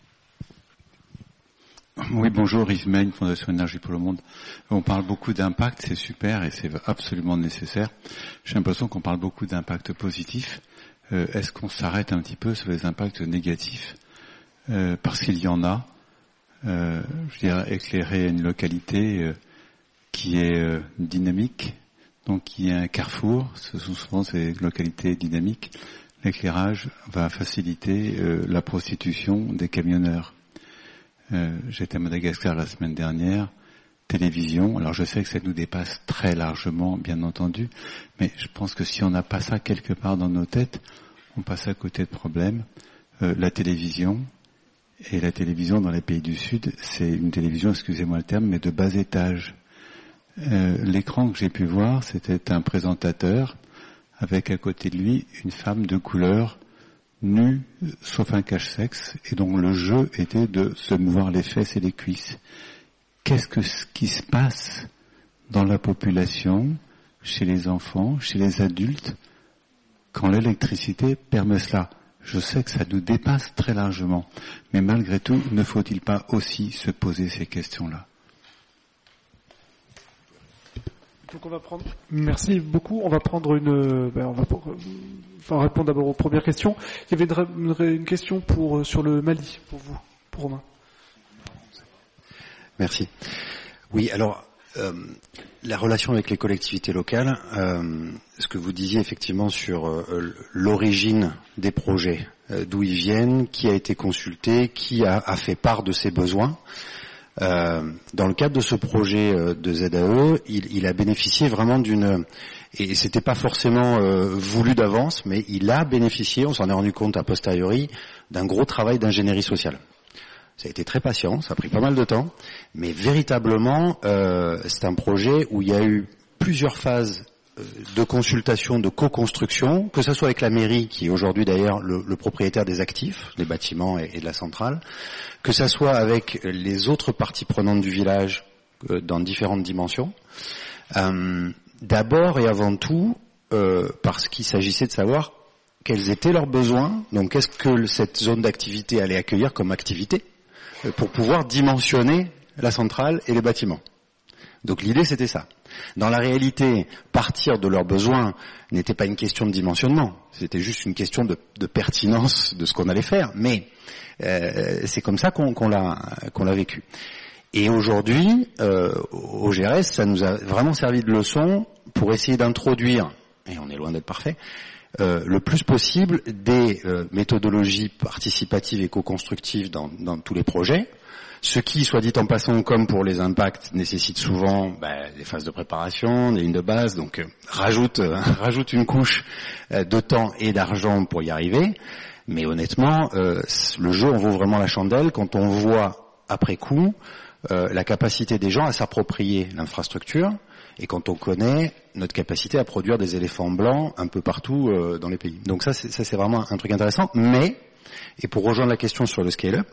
Oui, bonjour, Yves Maine, Fondation Énergie pour le Monde. On parle beaucoup d'impact, c'est super et c'est absolument nécessaire. J'ai l'impression qu'on parle beaucoup d'impact positif. Est-ce qu'on s'arrête un petit peu sur les impacts négatifs parce qu'il y en a. Je dirais éclairer une localité qui est dynamique, donc qui est un carrefour. Ce sont souvent ces localités dynamiques. L'éclairage va faciliter la prostitution des camionneurs. J'étais à Madagascar la semaine dernière, télévision, alors je sais que ça nous dépasse très largement, bien entendu, mais je pense que si on n'a pas ça quelque part dans nos têtes, on passe à côté de problèmes. La télévision, et la télévision dans les pays du Sud, c'est une télévision, excusez-moi le terme, mais de bas étage. L'écran que j'ai pu voir, c'était un présentateur, avec à côté de lui une femme de couleur, nue, sauf un cache-sexe, et dont le jeu était de se mouvoir les fesses et les cuisses. Qu'est-ce qui se passe dans la population, chez les enfants, chez les adultes, quand l'électricité permet cela? Je sais que ça nous dépasse très largement, mais malgré tout, ne faut-il pas aussi se poser ces questions-là? Donc on va prendre. Merci beaucoup. On va prendre on va répondre d'abord aux premières questions. Il y avait une question sur le Mali pour vous, pour Romain. Merci. Oui, alors la relation avec les collectivités locales, ce que vous disiez effectivement sur l'origine des projets, d'où ils viennent, qui a été consulté, qui a fait part de ses besoins. Dans le cadre de ce projet de ZAE, il a bénéficié vraiment et c'était pas forcément voulu d'avance, mais il a bénéficié, on s'en est rendu compte a posteriori, d'un gros travail d'ingénierie sociale. Ça a été très patient, ça a pris pas mal de temps, mais véritablement, c'est un projet où il y a eu plusieurs phases de consultation, de co-construction, que ce soit avec la mairie, qui est aujourd'hui d'ailleurs le propriétaire des actifs, des bâtiments et de la centrale, que ce soit avec les autres parties prenantes du village dans différentes dimensions. D'abord et avant tout, parce qu'il s'agissait de savoir quels étaient leurs besoins, donc qu'est-ce que cette zone d'activité allait accueillir comme activité, pour pouvoir dimensionner la centrale et les bâtiments. Donc l'idée c'était ça. Dans la réalité, partir de leurs besoins n'était pas une question de dimensionnement, c'était juste une question de pertinence de ce qu'on allait faire, mais c'est comme ça qu'on l'a vécu. Et aujourd'hui, au GRS, ça nous a vraiment servi de leçon pour essayer d'introduire, et on est loin d'être parfait, le plus possible des méthodologies participatives et co-constructives dans tous les projets. Ce qui, soit dit en passant, comme pour les impacts, nécessite souvent des phases de préparation, des lignes de base, donc rajoute une couche de temps et d'argent pour y arriver. Mais honnêtement, le jeu en vaut vraiment la chandelle quand on voit après coup la capacité des gens à s'approprier l'infrastructure et quand on connaît notre capacité à produire des éléphants blancs un peu partout dans les pays. Donc ça c'est vraiment un truc intéressant. Mais, et pour rejoindre la question sur le scale-up,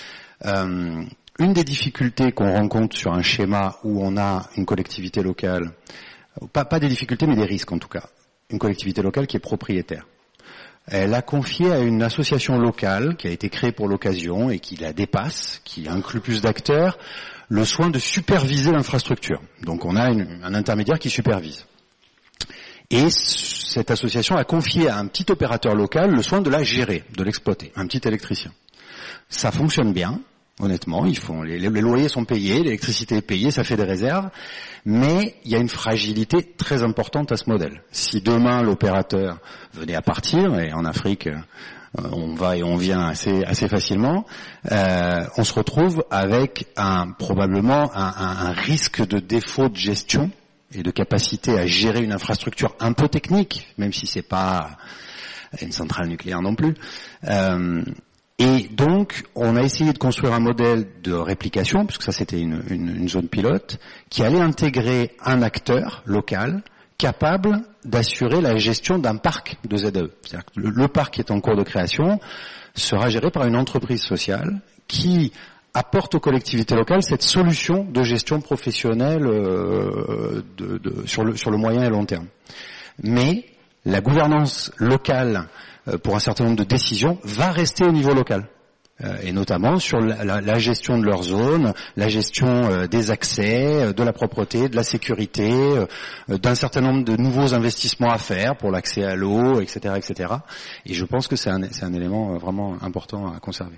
une des difficultés qu'on rencontre sur un schéma où on a une collectivité locale, pas des difficultés mais des risques en tout cas, une collectivité locale qui est propriétaire. Elle a confié à une association locale qui a été créée pour l'occasion et qui la dépasse, qui inclut plus d'acteurs, le soin de superviser l'infrastructure. Donc on a un intermédiaire qui supervise. Et cette association a confié à un petit opérateur local le soin de la gérer, de l'exploiter, un petit électricien. Ça fonctionne bien, honnêtement, les loyers sont payés, l'électricité est payée, ça fait des réserves, mais il y a une fragilité très importante à ce modèle. Si demain l'opérateur venait à partir, et en Afrique on va et on vient assez facilement, on se retrouve avec probablement un risque de défaut de gestion et de capacité à gérer une infrastructure un peu technique, même si c'est pas une centrale nucléaire non plus. Et donc, on a essayé de construire un modèle de réplication, puisque ça c'était une zone pilote, qui allait intégrer un acteur local capable d'assurer la gestion d'un parc de ZAE. C'est-à-dire que le parc qui est en cours de création sera géré par une entreprise sociale qui apporte aux collectivités locales cette solution de gestion professionnelle sur le moyen et long terme. Mais la gouvernance locale pour un certain nombre de décisions va rester au niveau local. Et notamment sur la gestion de leur zone, la gestion des accès, de la propreté, de la sécurité, d'un certain nombre de nouveaux investissements à faire pour l'accès à l'eau, etc., etc. Et je pense que c'est un élément vraiment important à conserver.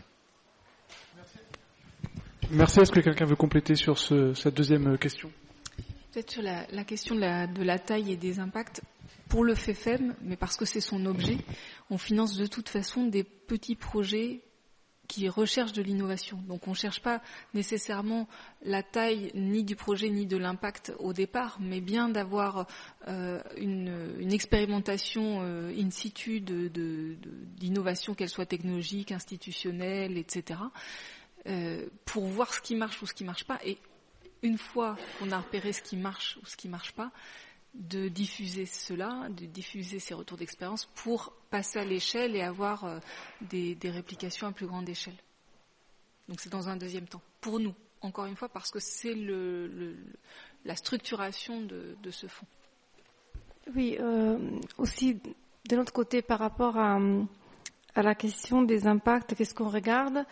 Merci. Est-ce que quelqu'un veut compléter sur cette deuxième question ? Peut-être sur la question de la taille et des impacts. Pour le FEFEM, mais parce que c'est son objet, on finance de toute façon des petits projets qui recherchent de l'innovation. Donc on ne cherche pas nécessairement la taille ni du projet ni de l'impact au départ, mais bien d'avoir une expérimentation in situ d'innovation, qu'elle soit technologique, institutionnelle, etc., pour voir ce qui marche ou ce qui ne marche pas. Et une fois qu'on a repéré ce qui marche ou ce qui ne marche pas, de diffuser cela, de diffuser ces retours d'expérience pour passer à l'échelle et avoir des réplications à plus grande échelle. Donc c'est dans un deuxième temps. Pour nous, encore une fois, parce que c'est la structuration de ce fonds. Oui, aussi de l'autre côté, par rapport à la question des impacts, qu'est-ce qu'on regarde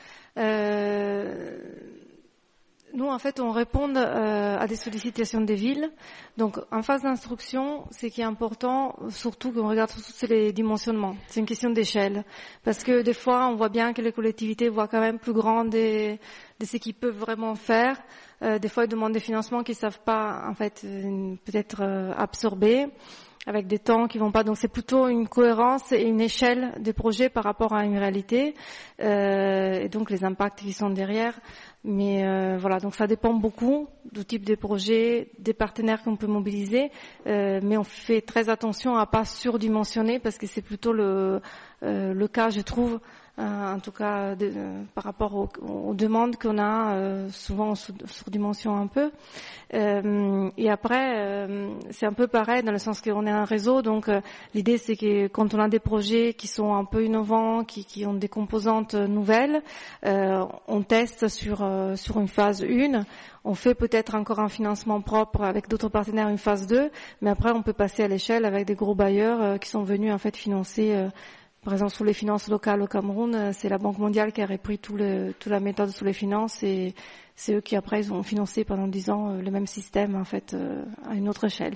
nous, en fait, on répond à des sollicitations des villes. Donc, en phase d'instruction, ce qui est important, surtout qu'on regarde tous les dimensionnements. C'est une question d'échelle. Parce que des fois, on voit bien que les collectivités voient quand même plus grand de ce qu'ils peuvent vraiment faire. Des fois, ils demandent des financements qu'ils savent pas, en fait, peut-être absorber, avec des temps qui vont pas. Donc, c'est plutôt une cohérence et une échelle des projets par rapport à une réalité. Et donc, les impacts qui sont derrière. Mais voilà, donc ça dépend beaucoup du type de projet, des partenaires qu'on peut mobiliser, mais on fait très attention à pas surdimensionner parce que c'est plutôt le cas, je trouve, en tout cas par rapport aux demandes qu'on a souvent surdimension un peu. Et après, c'est un peu pareil dans le sens qu'on est un réseau, donc l'idée c'est que quand on a des projets qui sont un peu innovants, qui ont des composantes nouvelles, on teste sur une phase 1, on fait peut-être encore un financement propre avec d'autres partenaires une phase 2, mais après on peut passer à l'échelle avec des gros bailleurs qui sont venus en fait financer. Par exemple, sur les finances locales au Cameroun, c'est la Banque mondiale qui a repris toute la méthode sur les finances et c'est eux qui après ils ont financé pendant 10 ans le même système en fait à une autre échelle.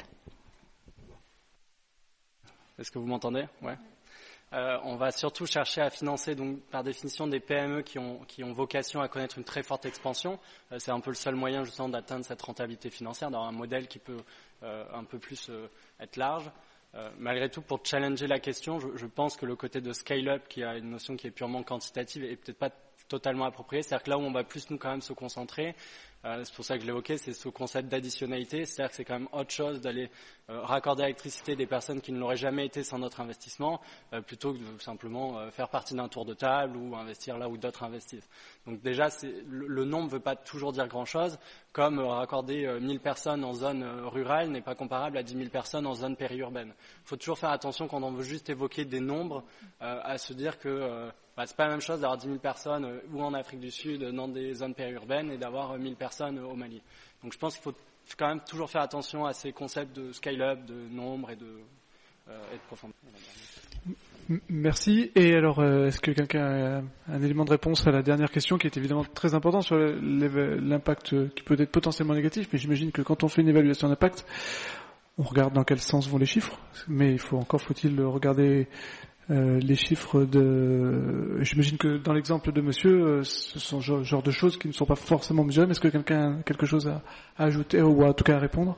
Est-ce que vous m'entendez? Ouais. On va surtout chercher à financer donc par définition des PME qui ont vocation à connaître une très forte expansion. C'est un peu le seul moyen justement d'atteindre cette rentabilité financière, d'avoir un modèle qui peut un peu plus être large. Malgré tout, pour challenger la question, je pense que le côté de scale-up, qui a une notion qui est purement quantitative, est peut-être pas totalement approprié. C'est-à-dire que là où on va plus nous quand même se concentrer, c'est pour ça que je l'évoquais, c'est ce concept d'additionnalité. C'est-à-dire que c'est quand même autre chose d'aller raccorder à l'électricité des personnes qui ne l'auraient jamais été sans notre investissement, plutôt que de simplement faire partie d'un tour de table ou investir là où d'autres investissent. Donc déjà, le nombre ne veut pas toujours dire grand-chose, comme raccorder 1000 personnes en zone rurale n'est pas comparable à 10 000 personnes en zone périurbaine. Il faut toujours faire attention quand on veut juste évoquer des nombres, à se dire que c'est pas la même chose d'avoir 10 000 personnes ou en Afrique du Sud dans des zones périurbaines et d'avoir 1000 personnes au Mali. Donc je pense qu'il faut quand même toujours faire attention à ces concepts de scale-up, de nombre et de profondeur. Merci. Et alors, est-ce que quelqu'un a un élément de réponse à la dernière question qui est évidemment très important sur l'impact qui peut être potentiellement négatif, mais j'imagine que quand on fait une évaluation d'impact, on regarde dans quel sens vont les chiffres, mais faut-il regarder les chiffres j'imagine que dans l'exemple de monsieur, ce sont ce genre de choses qui ne sont pas forcément mesurées, mais est-ce que quelqu'un a quelque chose à ajouter ou en tout cas à répondre?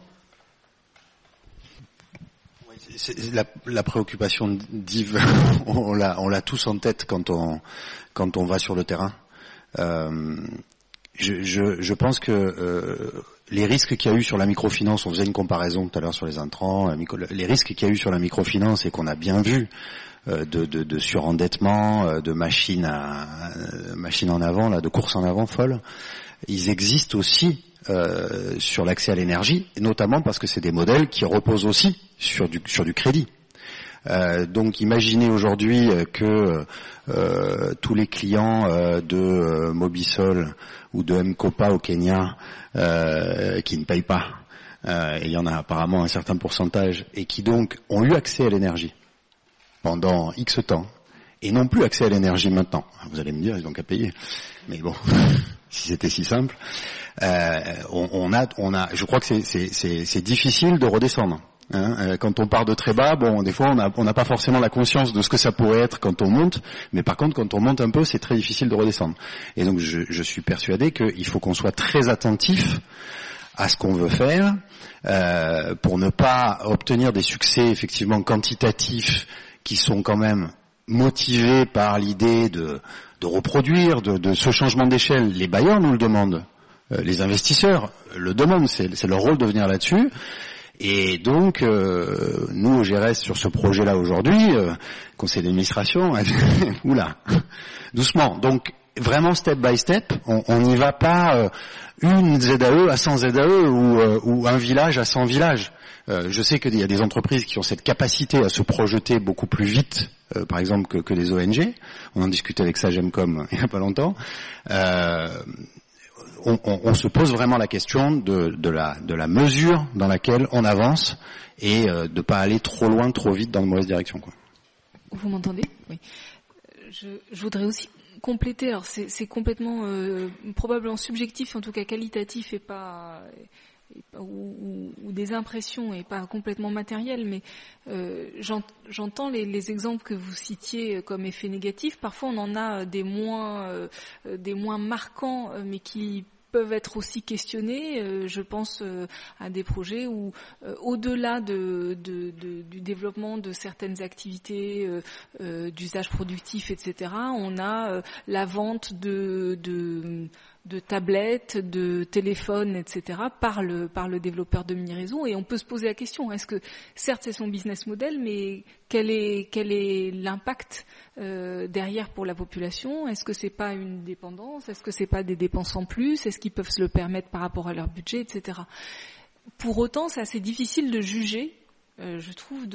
C'est la préoccupation d'Yves, on l'a tous en tête quand on va sur le terrain. Je pense que les risques qu'il y a eu sur la microfinance, on faisait une comparaison tout à l'heure sur les intrants, les risques qu'il y a eu sur la microfinance et qu'on a bien vu de surendettement, de machine en avant, là, de course en avant folle, ils existent aussi sur l'accès à l'énergie, et notamment parce que c'est des modèles qui reposent aussi sur du crédit. Donc imaginez aujourd'hui que tous les clients de Mobisol ou de M-Kopa au Kenya qui ne payent pas, et il y en a apparemment un certain pourcentage, et qui donc ont eu accès à l'énergie pendant X temps, et n'ont plus accès à l'énergie maintenant. Vous allez me dire, ils n'ont qu'à payer. Mais bon, si c'était si simple, je crois que c'est difficile de redescendre. Quand on part de très bas, des fois on n'a pas forcément la conscience de ce que ça pourrait être quand on monte, mais par contre quand on monte un peu, c'est très difficile de redescendre. Et donc je suis persuadé qu'il faut qu'on soit très attentif à ce qu'on veut faire pour ne pas obtenir des succès effectivement quantitatifs qui sont quand même motivés par l'idée de reproduire, de ce changement d'échelle. Les bailleurs nous le demandent, les investisseurs le demandent, c'est leur rôle de venir là-dessus. Et donc, nous, au GRS, sur ce projet-là aujourd'hui, conseil d'administration, oula, doucement. Donc, vraiment step by step, on n'y va pas une ZAE à 100 ZAE ou un village à 100 villages. Je sais qu'il y a des entreprises qui ont cette capacité à se projeter beaucoup plus vite, par exemple, que les ONG. On en discutait avec Sagemcom il n'y a pas longtemps. On se pose vraiment la question de la mesure dans laquelle on avance et de pas aller trop loin, trop vite dans la mauvaise direction, quoi. Vous m'entendez? Oui. Je voudrais aussi compléter. Alors c'est complètement probablement subjectif, en tout cas qualitatif et pas ou des impressions et pas complètement matérielles, mais j'entends les exemples que vous citiez comme effets négatifs. Parfois on en a des moins marquants, mais qui peuvent être aussi questionnés. Je pense à des projets où, au-delà du développement de certaines activités d'usage productif, etc., on a la vente de tablettes, de téléphones, etc. par le développeur de mini-réseaux. Et on peut se poser la question, est-ce que, certes c'est son business model, mais quel est l'impact derrière pour la population? Est-ce que c'est pas une dépendance? Est-ce que c'est pas des dépenses en plus? Est-ce qu'ils peuvent se le permettre par rapport à leur budget, etc. Pour autant, c'est assez difficile de juger, je trouve,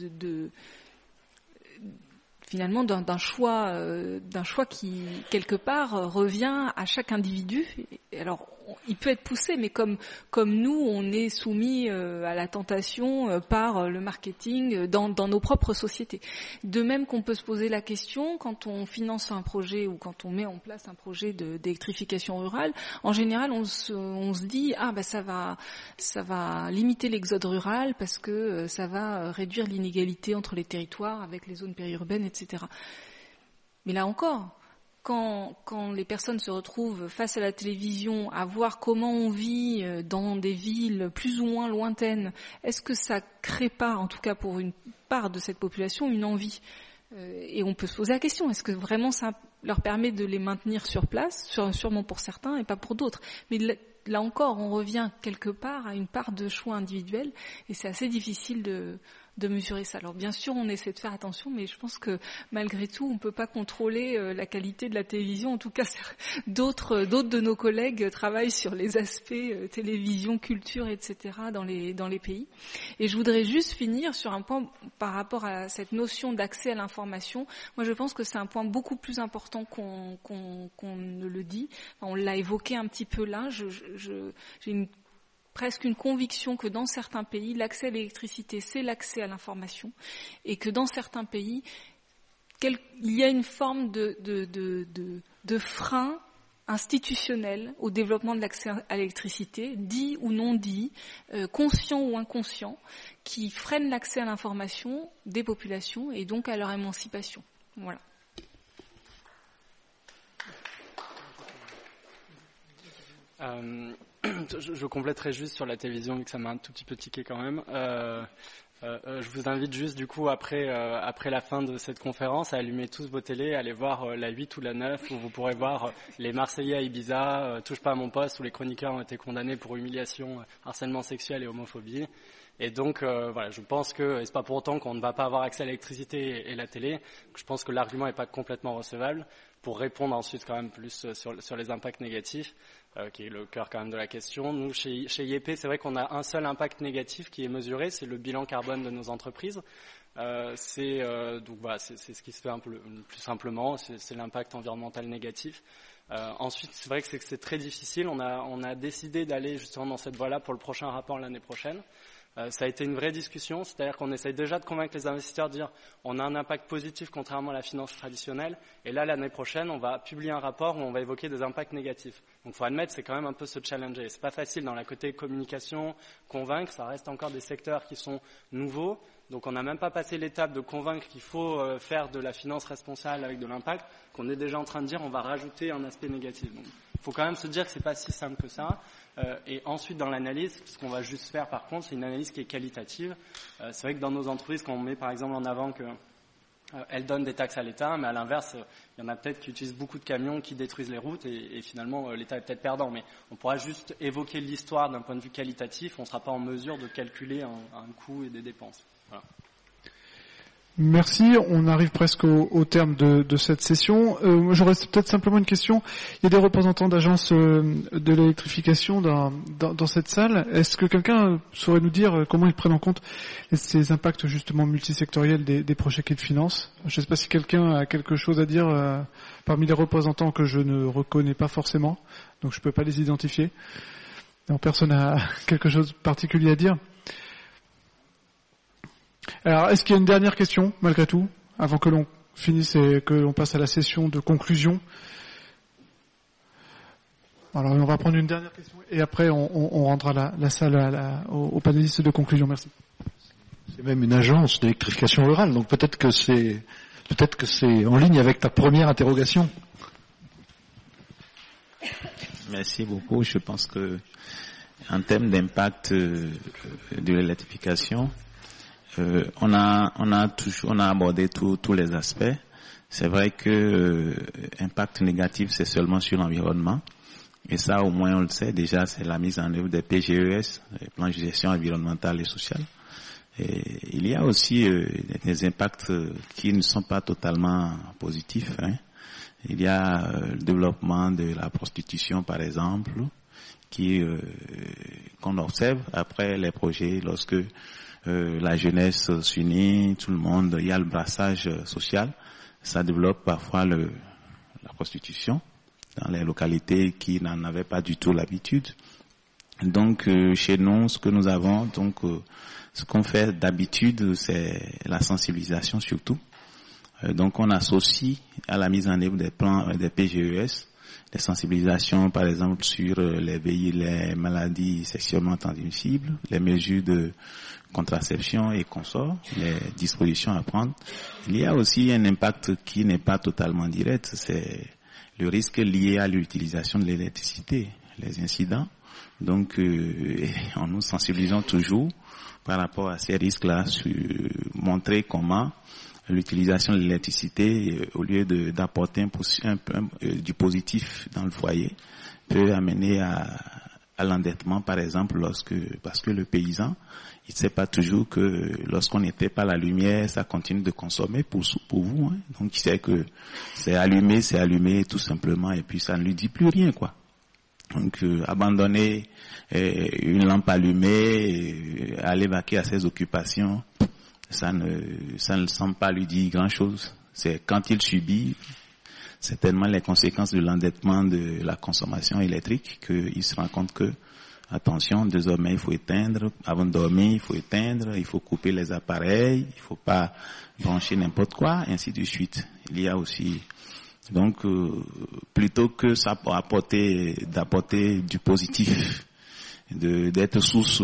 finalement d'un choix qui quelque part revient à chaque individu. Alors il peut être poussé, mais comme nous, on est soumis à la tentation par le marketing dans nos propres sociétés. De même qu'on peut se poser la question quand on finance un projet ou quand on met en place un projet d'électrification rurale. En général, on se dit ça va limiter l'exode rural parce que ça va réduire l'inégalité entre les territoires avec les zones périurbaines, etc. Mais là encore, quand les personnes se retrouvent face à la télévision à voir comment on vit dans des villes plus ou moins lointaines, est-ce que ça crée pas, en tout cas pour une part de cette population, une envie? Et on peut se poser la question, est-ce que vraiment ça leur permet de les maintenir sur place, sûrement pour certains et pas pour d'autres? Mais là encore, on revient quelque part à une part de choix individuel et c'est assez difficile de mesurer ça. Alors bien sûr, on essaie de faire attention, mais je pense que malgré tout, on peut pas contrôler la qualité de la télévision. En tout cas, d'autres de nos collègues travaillent sur les aspects télévision, culture, etc. dans les pays. Et je voudrais juste finir sur un point par rapport à cette notion d'accès à l'information. Moi, je pense que c'est un point beaucoup plus important qu'on ne le dit. Enfin, on l'a évoqué un petit peu là. J'ai presque une conviction que dans certains pays, l'accès à l'électricité, c'est l'accès à l'information, et que dans certains pays, il y a une forme de frein institutionnel au développement de l'accès à l'électricité, dit ou non dit, conscient ou inconscient, qui freine l'accès à l'information des populations et donc à leur émancipation. Voilà. Je compléterai juste sur la télévision, vu que ça m'a un tout petit peu tiqué quand même. Je vous invite juste, du coup, après la fin de cette conférence, à allumer tous vos télés, à aller voir la 8 ou la 9, où vous pourrez voir les Marseillais à Ibiza, Touche pas à mon poste, où les chroniqueurs ont été condamnés pour humiliation, harcèlement sexuel et homophobie. Et donc, voilà, je pense que, et c'est pas pour autant qu'on ne va pas avoir accès à l'électricité et la télé, je pense que l'argument n'est pas complètement recevable. Pour répondre ensuite quand même plus sur les impacts négatifs, qui est le cœur quand même de la question. Nous, chez IEP, c'est vrai qu'on a un seul impact négatif qui est mesuré, c'est le bilan carbone de nos entreprises. Donc voilà, c'est ce qui se fait un peu plus simplement, c'est l'impact environnemental négatif. Ensuite, c'est vrai que c'est très difficile. On a décidé d'aller justement dans cette voie-là pour le prochain rapport l'année prochaine. Ça a été une vraie discussion, c'est-à-dire qu'on essaye déjà de convaincre les investisseurs de dire on a un impact positif contrairement à la finance traditionnelle, et là l'année prochaine on va publier un rapport où on va évoquer des impacts négatifs. Donc il faut admettre, c'est quand même un peu se challenger. C'est pas facile dans la côté communication, convaincre, ça reste encore des secteurs qui sont nouveaux, donc on n'a même pas passé l'étape de convaincre qu'il faut faire de la finance responsable avec de l'impact, qu'on est déjà en train de dire on va rajouter un aspect négatif. Donc il faut quand même se dire que c'est pas si simple que ça. Et ensuite, dans l'analyse, ce qu'on va juste faire, par contre, c'est une analyse qui est qualitative. C'est vrai que dans nos entreprises, quand on met, par exemple, en avant qu'elles donnent des taxes à l'État, mais à l'inverse, il y en a peut-être qui utilisent beaucoup de camions qui détruisent les routes, et finalement, l'État est peut-être perdant. Mais on pourra juste évoquer l'histoire d'un point de vue qualitatif. On ne sera pas en mesure de calculer un coût et des dépenses. Voilà. Merci, on arrive presque au terme de cette session. J'aurais peut-être simplement une question. Il y a des représentants d'agences de l'électrification dans cette salle. Est-ce que quelqu'un saurait nous dire comment ils prennent en compte ces impacts justement multisectoriels des projets qu'ils financent? Je ne sais pas si quelqu'un a quelque chose à dire parmi les représentants que je ne reconnais pas forcément, donc je ne peux pas les identifier. Non, personne n'a quelque chose de particulier à dire? Alors, est-ce qu'il y a une dernière question, malgré tout, avant que l'on finisse et que l'on passe à la session de conclusion? Alors, on va prendre une dernière question et après, on rendra la salle aux panélistes de conclusion. Merci. C'est même une agence d'électrification rurale, donc peut-être que c'est en ligne avec ta première interrogation. Merci beaucoup. Je pense que, en termes d'impact de l'électrification, on a abordé tous les aspects. C'est vrai que impact négatif, c'est seulement sur l'environnement. Et ça, au moins, on le sait, déjà, c'est la mise en œuvre des PGES, les plans de gestion environnementale et sociale. Et il y a aussi des impacts qui ne sont pas totalement positifs. Il y a le développement de la prostitution, par exemple, qu'on observe après les projets, lorsque la jeunesse s'unit, tout le monde, il y a le brassage social, ça développe parfois la prostitution dans les localités qui n'en avaient pas du tout l'habitude. Donc chez nous, ce que nous avons, ce qu'on fait d'habitude, c'est la sensibilisation surtout. Donc on associe à la mise en œuvre des plans des PGES des sensibilisations, par exemple sur les maladies sexuellement transmissibles, les mesures de contraception et consorts, les dispositions à prendre. Il y a aussi un impact qui n'est pas totalement direct, c'est le risque lié à l'utilisation de l'électricité, les incidents. Donc, en nous sensibilisant toujours par rapport à ces risques-là, montrer comment l'utilisation de l'électricité, au lieu d'apporter du positif dans le foyer, peut amener à l'endettement, par exemple, parce que le paysan, il ne sait pas toujours que lorsqu'on n'était pas la lumière, ça continue de consommer pour vous. Donc il sait que c'est allumé tout simplement, et puis ça ne lui dit plus rien, quoi. Donc abandonner une lampe allumée, aller vaquer à ses occupations, ça ne semble pas lui dire grand-chose. C'est quand il subit certainement les conséquences de l'endettement de la consommation électrique qu'il se rend compte que, attention, désormais il faut éteindre, avant de dormir il faut éteindre, il faut couper les appareils, il faut pas brancher n'importe quoi, ainsi de suite. Il y a aussi, donc, plutôt que ça d'apporter du positif, d'être source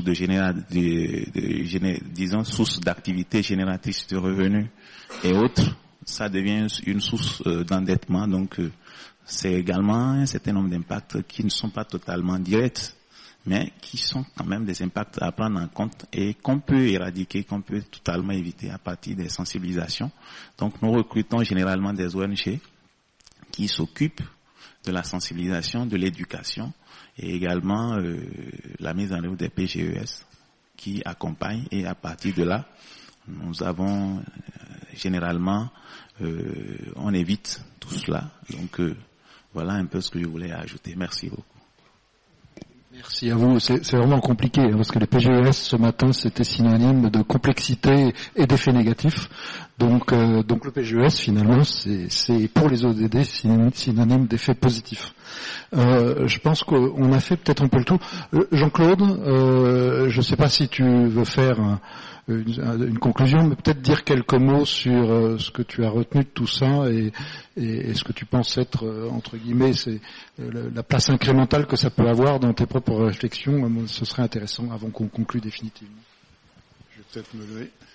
source d'activité génératrice de revenus et autres, ça devient une source d'endettement. Donc, c'est également un certain nombre d'impacts qui ne sont pas totalement directs, mais qui sont quand même des impacts à prendre en compte et qu'on peut éradiquer, qu'on peut totalement éviter à partir des sensibilisations. Donc, nous recrutons généralement des ONG qui s'occupent de la sensibilisation, de l'éducation, et également la mise en œuvre des PGES qui accompagnent, et à partir de là, nous avons généralement, on évite tout cela. Donc voilà un peu ce que je voulais ajouter. Merci beaucoup. Merci à vous. C'est vraiment compliqué, parce que les PGES ce matin c'était synonyme de complexité et d'effets négatifs. Donc le PGES finalement c'est pour les ODD synonyme d'effets positifs. Je pense qu'on a fait peut-être un peu le tour. Jean-Claude, je ne sais pas si tu veux faire une conclusion, mais peut-être dire quelques mots sur ce que tu as retenu de tout ça et ce que tu penses être, entre guillemets, c'est la place incrémentale que ça peut avoir dans tes propres réflexions. Ce serait intéressant avant qu'on conclue définitivement. Je vais peut-être me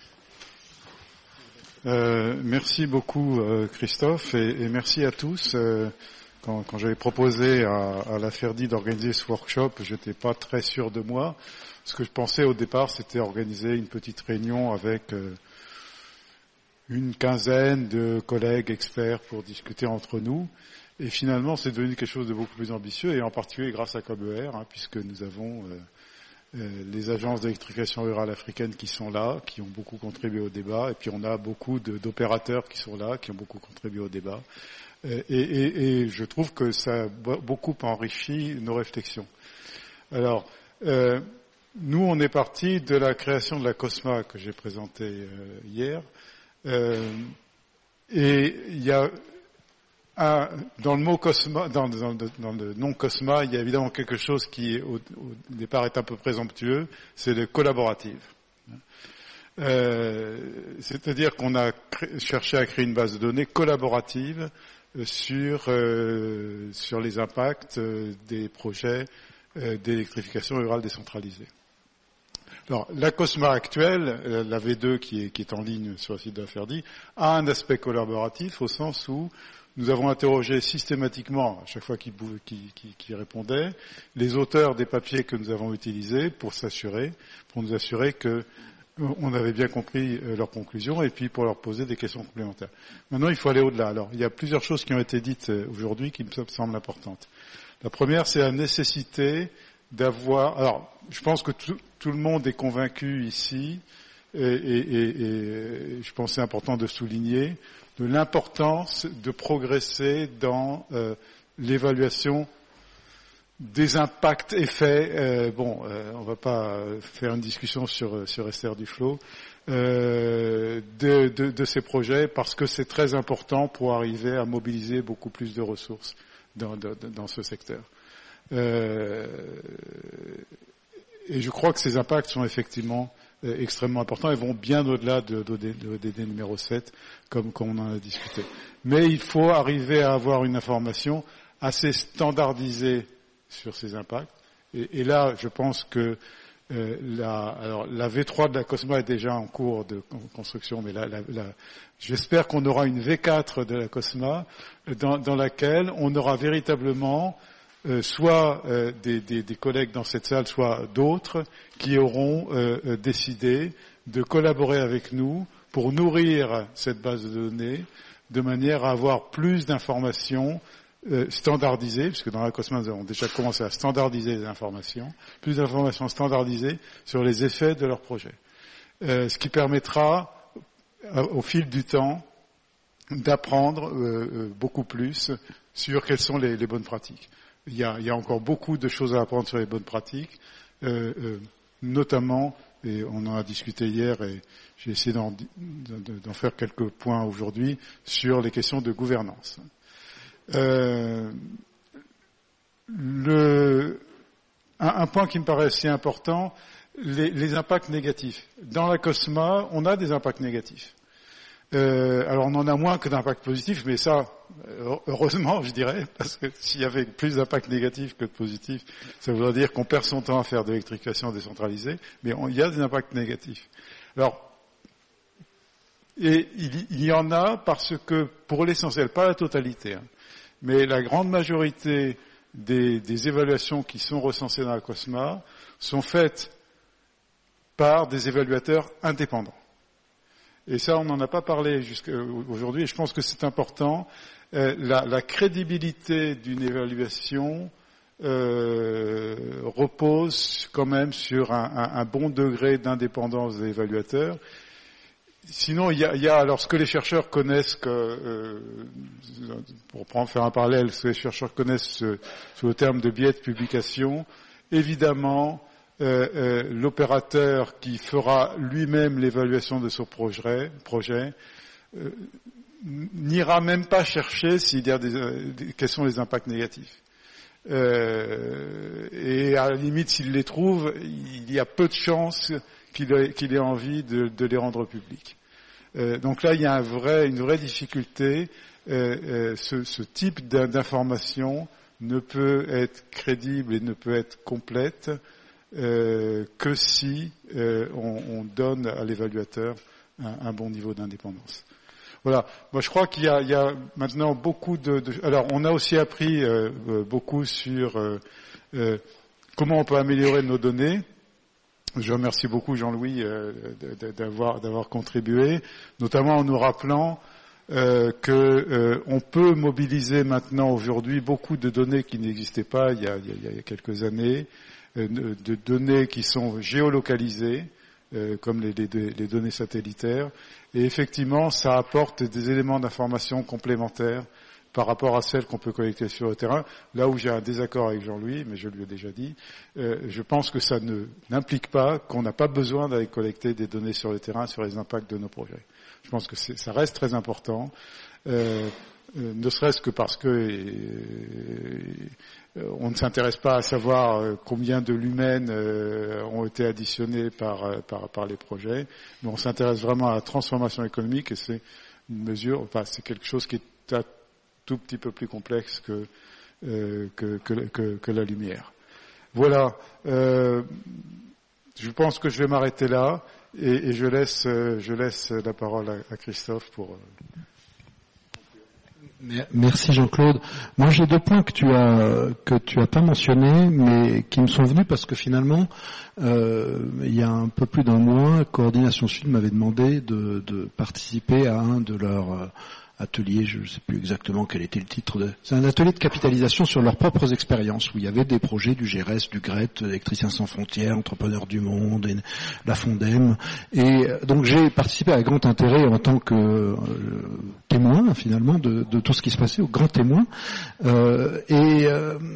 lever. Merci beaucoup Christophe et merci à tous. Quand j'avais proposé à la Ferdi d'organiser ce workshop, j'étais pas très sûr de moi. Ce que je pensais au départ, c'était organiser une petite réunion avec une quinzaine de collègues experts pour discuter entre nous. Et finalement, c'est devenu quelque chose de beaucoup plus ambitieux, et en particulier grâce à COBER, puisque nous avons les agences d'électrification rurale africaines qui sont là, qui ont beaucoup contribué au débat, et puis on a beaucoup d'opérateurs qui sont là, qui ont beaucoup contribué au débat. Et je trouve que ça a beaucoup enrichi nos réflexions. Alors, nous, on est parti de la création de la COSMA que j'ai présentée hier, et il y a dans le mot COSMA, dans le nom COSMA, il y a évidemment quelque chose qui au départ est un peu présomptueux, c'est le collaborative. C'est-à-dire qu'on a cherché à créer une base de données collaborative sur les impacts des projets d'électrification rurale décentralisée. Alors, la COSMA actuelle, la V2 qui est en ligne sur le site de la Ferdi, a un aspect collaboratif au sens où nous avons interrogé systématiquement, à chaque fois qu'ils répondaient, les auteurs des papiers que nous avons utilisés pour nous assurer que on avait bien compris leurs conclusions, et puis pour leur poser des questions complémentaires. Maintenant, il faut aller au-delà. Alors, il y a plusieurs choses qui ont été dites aujourd'hui qui me semblent importantes. La première, c'est la nécessité d'avoir... Alors, je pense que tout le monde est convaincu ici, et je pense que c'est important de souligner, de l'importance de progresser dans l'évaluation des impacts effets. On va pas faire une discussion sur Esther Duflo, de ces projets, parce que c'est très important pour arriver à mobiliser beaucoup plus de ressources dans ce secteur. Et je crois que ces impacts sont effectivement extrêmement importants et vont bien au-delà de l'ODD numéro 7, comme on en a discuté. Mais il faut arriver à avoir une information assez standardisée sur ces impacts. Et là, je pense que la V3 de la COSMA est déjà en cours de construction, mais j'espère qu'on aura une V4 de la COSMA dans laquelle on aura véritablement soit des collègues dans cette salle, soit d'autres qui auront décidé de collaborer avec nous pour nourrir cette base de données de manière à avoir plus d'informations standardisées, puisque dans la COSMA nous avons déjà commencé à standardiser les informations, plus d'informations standardisées sur les effets de leur projet. Ce qui permettra au fil du temps d'apprendre beaucoup plus sur quelles sont les bonnes pratiques. Il y a encore beaucoup de choses à apprendre sur les bonnes pratiques, notamment, et on en a discuté hier et j'ai essayé d'en faire quelques points aujourd'hui, sur les questions de gouvernance. Un point qui me paraît assez important, les impacts négatifs. Dans la COSMA, on a des impacts négatifs. Alors on en a moins que d'impacts positifs, mais ça, heureusement, je dirais, parce que s'il y avait plus d'impacts négatifs que de positifs, ça voudrait dire qu'on perd son temps à faire de l'électrification décentralisée, mais il y a des impacts négatifs. Alors, et il y en a parce que, pour l'essentiel, pas la totalité, mais la grande majorité des évaluations qui sont recensées dans la COSMA sont faites par des évaluateurs indépendants. Et ça, on n'en a pas parlé jusqu'à aujourd'hui, et je pense que c'est important. La crédibilité d'une évaluation repose quand même sur un bon degré d'indépendance des évaluateurs. Sinon, il y a alors ce que les chercheurs connaissent, pour faire un parallèle, ce que les chercheurs connaissent sous le terme de biais de publication. Évidemment, l'opérateur qui fera lui-même l'évaluation de son projet n'ira même pas chercher s'il y a quels sont les impacts négatifs. Et à la limite, s'il les trouve, il y a peu de chances qu'il ait envie de les rendre publics. Donc là, il y a une vraie difficulté. Ce type d'information ne peut être crédible et ne peut être complète que si on donne à l'évaluateur un bon niveau d'indépendance. Voilà. Moi, je crois qu'il y a maintenant beaucoup Alors, on a aussi appris beaucoup sur comment on peut améliorer nos données. Je remercie beaucoup Jean-Louis d'avoir contribué, notamment en nous rappelant que on peut mobiliser maintenant aujourd'hui beaucoup de données qui n'existaient pas il y a quelques années, de données qui sont géolocalisées, comme les données satellitaires, et effectivement, ça apporte des éléments d'information complémentaires par rapport à celles qu'on peut collecter sur le terrain. Là où j'ai un désaccord avec Jean-Louis, mais je lui ai déjà dit, je pense que ça n'implique pas qu'on n'a pas besoin d'aller collecter des données sur le terrain sur les impacts de nos projets. Je pense que ça reste très important, ne serait-ce que parce que on ne s'intéresse pas à savoir combien de lumens ont été additionnés par les projets, mais on s'intéresse vraiment à la transformation économique, et c'est une mesure, c'est quelque chose qui est un tout petit peu plus complexe que la lumière. Voilà. Je pense que je vais m'arrêter là, et je laisse la parole à Christophe pour. Merci Jean-Claude. Moi j'ai deux points que tu as pas mentionnés, mais qui me sont venus parce que finalement, il y a un peu plus d'un mois, Coordination Sud m'avait demandé de participer à un de leurs atelier, je ne sais plus exactement quel était le titre. C'est un atelier de capitalisation sur leurs propres expériences, où il y avait des projets du GRES, du GRET, Électriciens sans frontières, Entrepreneurs du Monde, et la Fondem. Et donc j'ai participé avec grand intérêt en tant que témoin, finalement, de tout ce qui se passait, au grand témoin. Il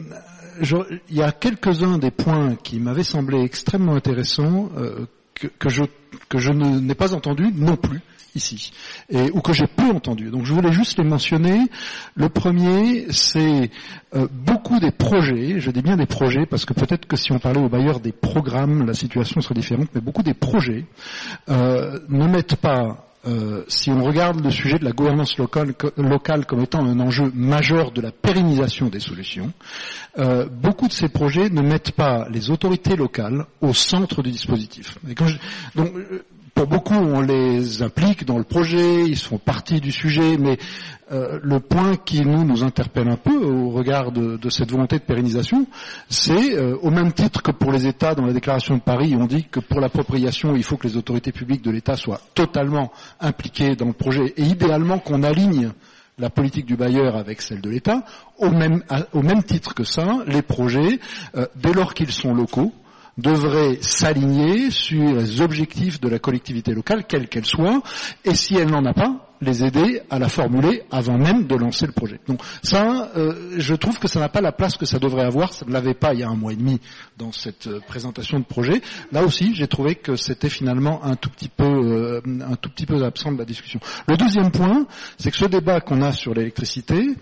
y a quelques-uns des points qui m'avaient semblé extrêmement intéressants que je n'ai pas entendu non plus ici, ou que j'ai peu entendu. Donc je voulais juste les mentionner. Le premier, c'est beaucoup des projets, je dis bien des projets, parce que peut-être que si on parlait aux bailleurs des programmes, la situation serait différente, mais beaucoup des projets ne mettent pas, si on regarde le sujet de la gouvernance locale comme étant un enjeu majeur de la pérennisation des solutions, beaucoup de ces projets ne mettent pas les autorités locales au centre du dispositif. Et pour beaucoup, on les implique dans le projet, ils font partie du sujet, mais le point qui nous interpelle un peu au regard de cette volonté de pérennisation, c'est au même titre que pour les États, dans la déclaration de Paris, on dit que pour l'appropriation, il faut que les autorités publiques de l'État soient totalement impliquées dans le projet, et idéalement qu'on aligne la politique du bailleur avec celle de l'État. Au même titre que ça, les projets, dès lors qu'ils sont locaux, devrait s'aligner sur les objectifs de la collectivité locale, quelle qu'elle soit, et si elle n'en a pas, les aider à la formuler avant même de lancer le projet. Donc ça, je trouve que ça n'a pas la place que ça devrait avoir. Ça ne l'avait pas il y a 1 mois et demi dans cette présentation de projet. Là aussi, j'ai trouvé que c'était finalement un tout petit peu absent de la discussion. Le deuxième point, c'est que ce débat qu'on a sur l'électricité,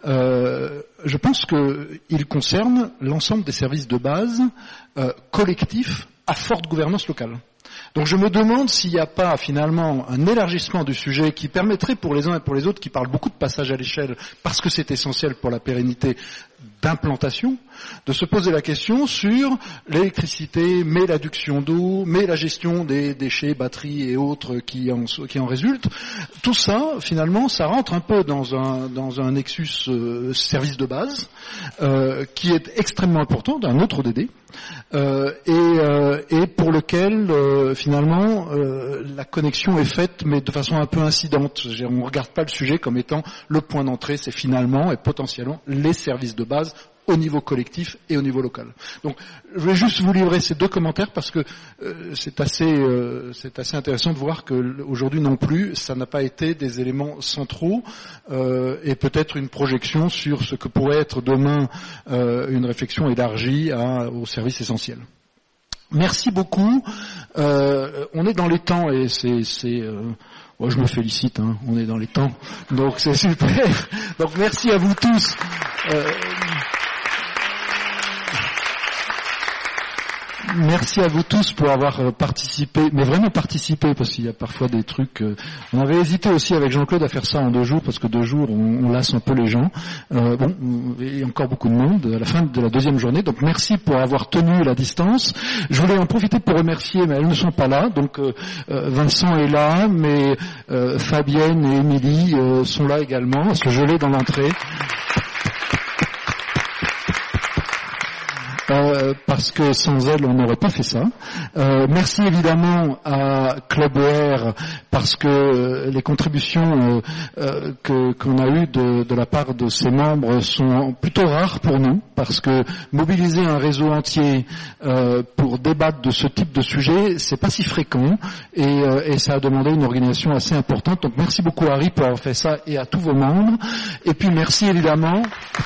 je pense qu'il concerne l'ensemble des services de base collectifs à forte gouvernance locale. Donc je me demande s'il n'y a pas finalement un élargissement du sujet qui permettrait pour les uns et pour les autres qui parlent beaucoup de passage à l'échelle parce que c'est essentiel pour la pérennité d'implantation, de se poser la question sur l'électricité, mais l'adduction d'eau, mais la gestion des déchets, batteries et autres qui en résultent. Tout ça, finalement, ça rentre un peu dans un nexus service de base qui est extrêmement important, d'un autre ODD, et pour lequel finalement la connexion est faite, mais de façon un peu incidente. On ne regarde pas le sujet comme étant le point d'entrée, c'est finalement et potentiellement les services de base au niveau collectif et au niveau local. Donc, je vais juste vous livrer ces 2 commentaires parce que c'est assez intéressant de voir que aujourd'hui non plus, ça n'a pas été des éléments centraux et peut-être une projection sur ce que pourrait être demain une réflexion élargie aux services essentiels. Merci beaucoup. On est dans les temps et moi, je me félicite, on est dans les temps, donc c'est super. Donc merci à vous tous. Merci à vous tous pour avoir participé, mais vraiment participé, parce qu'il y a parfois des trucs... on avait hésité aussi avec Jean-Claude à faire ça en 2 jours, parce que 2 jours, on lasse un peu les gens. Il y a encore beaucoup de monde à la fin de la 2e journée, donc merci pour avoir tenu la distance. Je voulais en profiter pour remercier, mais elles ne sont pas là, donc Vincent est là, mais Fabienne et Émilie sont là également, parce que je l'ai dans l'entrée. Parce que sans elle, on n'aurait pas fait ça. Merci évidemment à Clubware parce que les contributions qu'on a eues de la part de ses membres sont plutôt rares pour nous, parce que mobiliser un réseau entier pour débattre de ce type de sujet, c'est pas si fréquent et ça a demandé une organisation assez importante. Donc merci beaucoup Harry pour avoir fait ça et à tous vos membres. Et puis merci évidemment.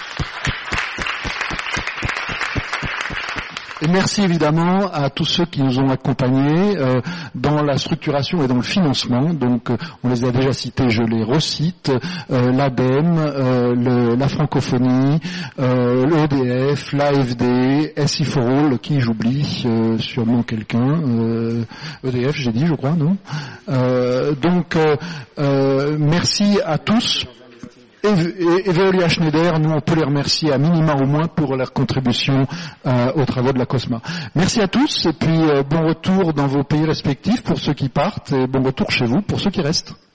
Et merci évidemment à tous ceux qui nous ont accompagnés dans la structuration et dans le financement. Donc on les a déjà cités, je les recite, l'ADEME, la francophonie, l'EDF, l'AFD, SI for All, qui j'oublie sûrement quelqu'un, EDF j'ai dit je crois, non donc merci à tous. Et Veolia Schneider, nous on peut les remercier à minima au moins pour leur contribution aux travaux de la COSMA. Merci à tous et puis bon retour dans vos pays respectifs pour ceux qui partent et bon retour chez vous pour ceux qui restent.